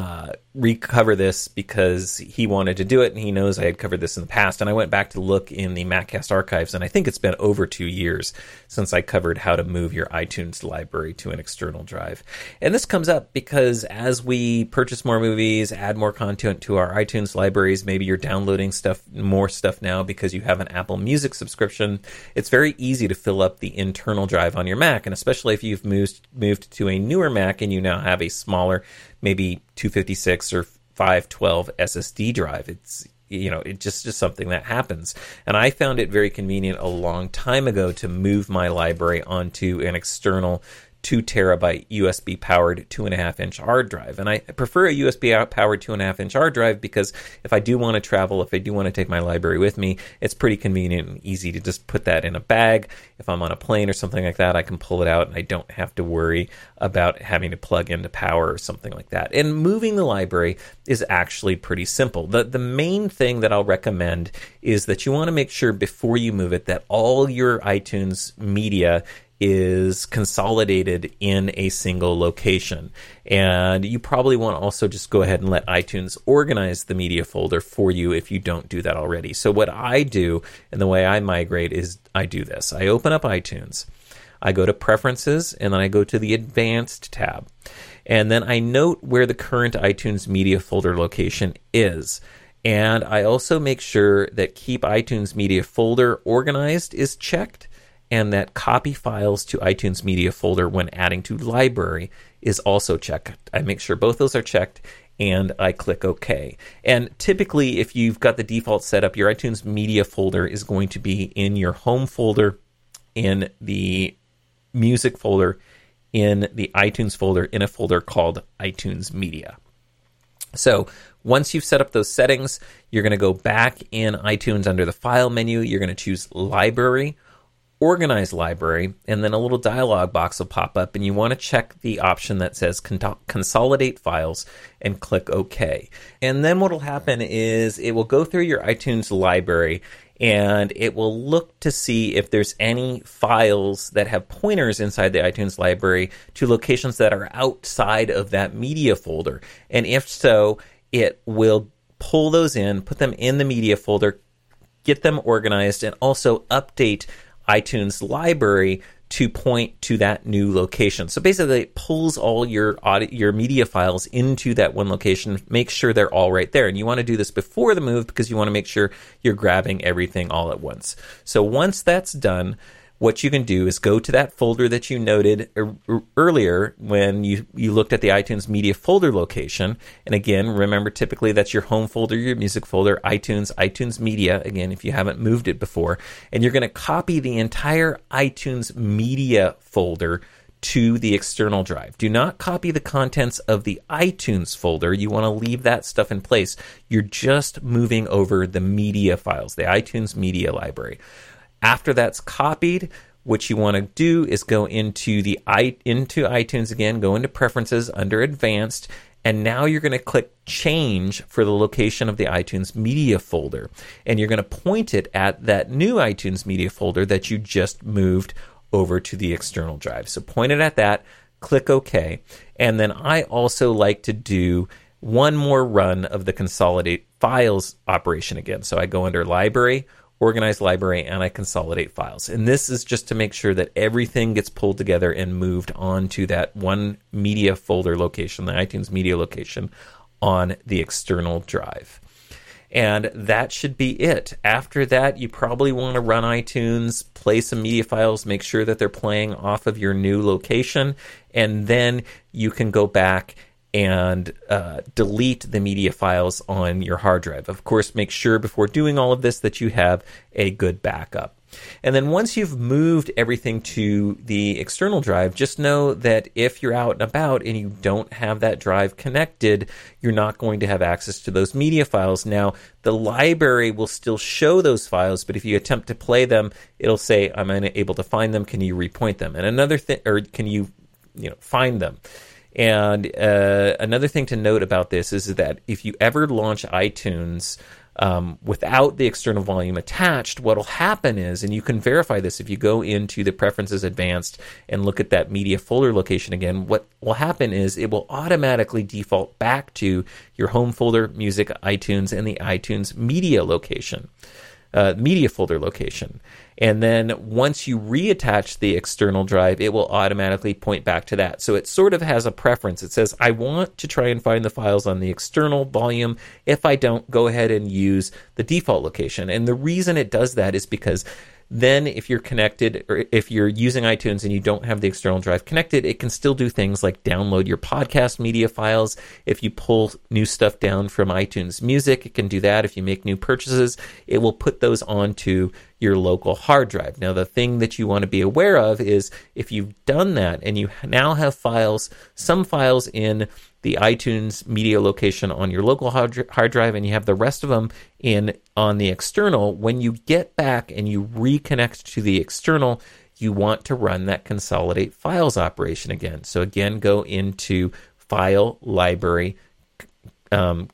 Speaker 1: recover this because he wanted to do it, and he knows I had covered this in the past. And I went back to look in the MacCast archives, and I think it's been over 2 years since I covered how to move your iTunes library to an external drive. And this comes up because as we purchase more movies, add more content to our iTunes libraries, maybe you're downloading more stuff now because you have an Apple Music subscription, it's very easy to fill up the internal drive on your Mac, and especially if you've moved to a newer Mac and you now have a smaller, maybe 256 or 512 SSD drive. It's just something that happens. And I found it very convenient a long time ago to move my library onto an external 2 terabyte USB powered 2.5-inch hard drive. And I prefer a USB powered 2.5-inch hard drive because if I do want to travel, if I do want to take my library with me, it's pretty convenient and easy to just put that in a bag. If I'm on a plane or something like that, I can pull it out and I don't have to worry about having to plug into power or something like that. And moving the library is actually pretty simple. The main thing that I'll recommend is that you want to make sure before you move it that all your iTunes media is consolidated in a single location. And you probably want to also just go ahead and let iTunes organize the media folder for you if you don't do that already. So what I do, and the way I migrate, is I do this. I open up iTunes, I go to Preferences, and then I go to the Advanced tab. And then I note where the current iTunes media folder location is. And I also make sure that Keep iTunes Media Folder Organized is checked, and that Copy Files to iTunes Media Folder when adding to Library is also checked. I make sure both those are checked, and I click OK. And typically, if you've got the default setup, your iTunes Media Folder is going to be in your Home folder, in the Music folder, in the iTunes folder, in a folder called iTunes Media. So once you've set up those settings, you're going to go back in iTunes under the File menu. You're going to choose Library, Organize Library, and then a little dialog box will pop up, and you want to check the option that says Consolidate Files and click OK. And then what will happen is it will go through your iTunes library, and it will look to see if there's any files that have pointers inside the iTunes library to locations that are outside of that media folder. And if so, it will pull those in, put them in the media folder, get them organized, and also update iTunes library to point to that new location. So basically, it pulls all your media files into that one location, make sure they're all right there. And you want to do this before the move because you want to make sure you're grabbing everything all at once. So once that's done, what you can do is go to that folder that you noted earlier when you looked at the iTunes Media Folder location. And again, remember, typically that's your Home folder, your Music folder, iTunes Media, again, if you haven't moved it before. And you're going to copy the entire iTunes Media folder to the external drive. Do not copy the contents of the iTunes folder. You want to leave that stuff in place. You're just moving over the media files, the iTunes Media library. After that's copied, what you want to do is go into iTunes again, go into Preferences under Advanced, and now you're going to click Change for the location of the iTunes Media folder. And you're going to point it at that new iTunes Media folder that you just moved over to the external drive. So point it at that, click OK. And then I also like to do one more run of the Consolidate Files operation again. So I go under Library, Organize Library, and I consolidate files. And this is just to make sure that everything gets pulled together and moved onto that one media folder location, the iTunes Media location, on the external drive. And that should be it. After that, you probably want to run iTunes, play some media files, make sure that they're playing off of your new location, and then you can go back and delete the media files on your hard drive. Of course, make sure before doing all of this that you have a good backup. And then once you've moved everything to the external drive, just know that if you're out and about and you don't have that drive connected, you're not going to have access to those media files. Now, the library will still show those files, but if you attempt to play them, it'll say, I'm unable to find them. Can you repoint them? And another thing, or can you find them? And another thing to note about this is that if you ever launch iTunes without the external volume attached, what will happen is, and you can verify this if you go into the Preferences Advanced and look at that media folder location again, what will happen is it will automatically default back to your home folder, music, iTunes, and the iTunes media location. Media folder location. And then once you reattach the external drive, it will automatically point back to that. So it sort of has a preference. It says, I want to try and find the files on the external volume. If I don't, go ahead and use the default location. And the reason it does that is because then if you're connected, or if you're using iTunes and you don't have the external drive connected, it can still do things like download your podcast media files. If you pull new stuff down from iTunes Music, it can do that. If you make new purchases, it will put those onto your local hard drive. Now, the thing that you want to be aware of is if you've done that and you now have files, some files in the iTunes media location on your local hard drive, and you have the rest of them on the external, when you get back and you reconnect to the external, you want to run that consolidate files operation again. So again, go into File, Library, and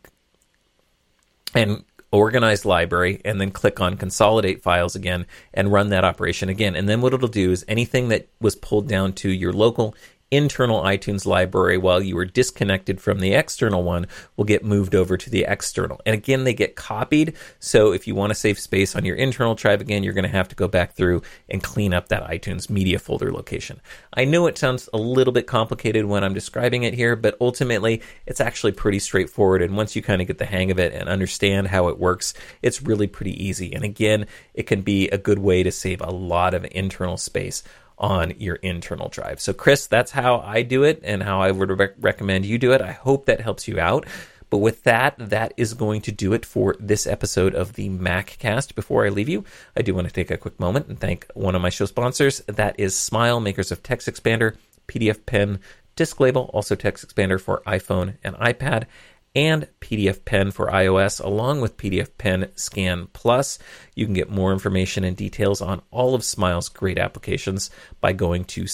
Speaker 1: Organized Library, and then click on Consolidate Files again and run that operation again. And then what it'll do is anything that was pulled down to your local internal iTunes library while you were disconnected from the external one will get moved over to the external. And again, they get copied. So if you want to save space on your internal drive, again, you're going to have to go back through and clean up that iTunes media folder location. I know it sounds a little bit complicated when I'm describing it here, but ultimately it's actually pretty straightforward. And once you kind of get the hang of it and understand how it works, it's really pretty easy. And again, it can be a good way to save a lot of internal space on your internal drive. So Chris, that's how I do it and how I would recommend you do it. I hope that helps you out. But with that, that is going to do it for this episode of the MacCast. Before I leave you, I do want to take a quick moment and thank one of my show sponsors. That is Smile, makers of Text Expander, PDF Pen, Disk Label, also Text Expander for iPhone and iPad, and PDF Pen for iOS, along with PDF Pen Scan Plus. You can get more information and details on all of Smile's great applications by going to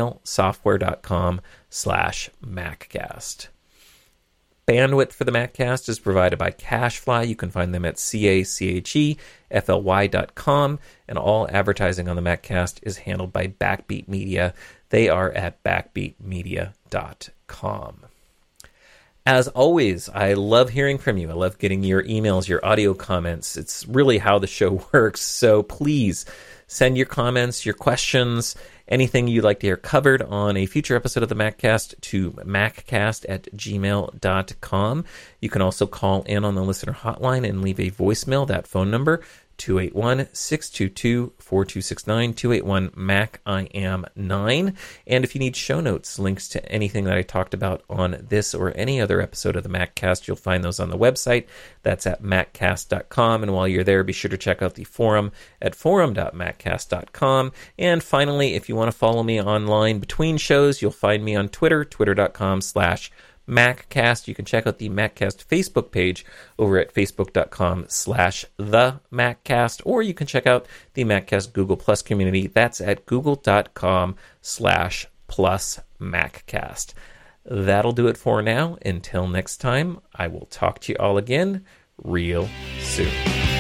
Speaker 1: smilesoftware.com/MacCast. Bandwidth for the MacCast is provided by CacheFly. You can find them at CacheFly.com, and all advertising on the MacCast is handled by Backbeat Media. They are at backbeatmedia.com. As always, I love hearing from you. I love getting your emails, your audio comments. It's really how the show works. So please send your comments, your questions, anything you'd like to hear covered on a future episode of the MacCast to maccast@gmail.com. You can also call in on the listener hotline and leave a voicemail. That phone number, 281-622-4269, 281-MAC-I-AM-9. And if you need show notes, links to anything that I talked about on this or any other episode of the MacCast, you'll find those on the website. That's at maccast.com. And while you're there, be sure to check out the forum at forum.maccast.com. And finally, if you want to follow me online between shows, you'll find me on Twitter, twitter.com/MacCast. You can check out the MacCast Facebook page over at facebook.com/TheMacCast, or you can check out the MacCast Google Plus community. That's at google.com/+MacCast. That'll do it for now. Until next time, I will talk to you all again real soon.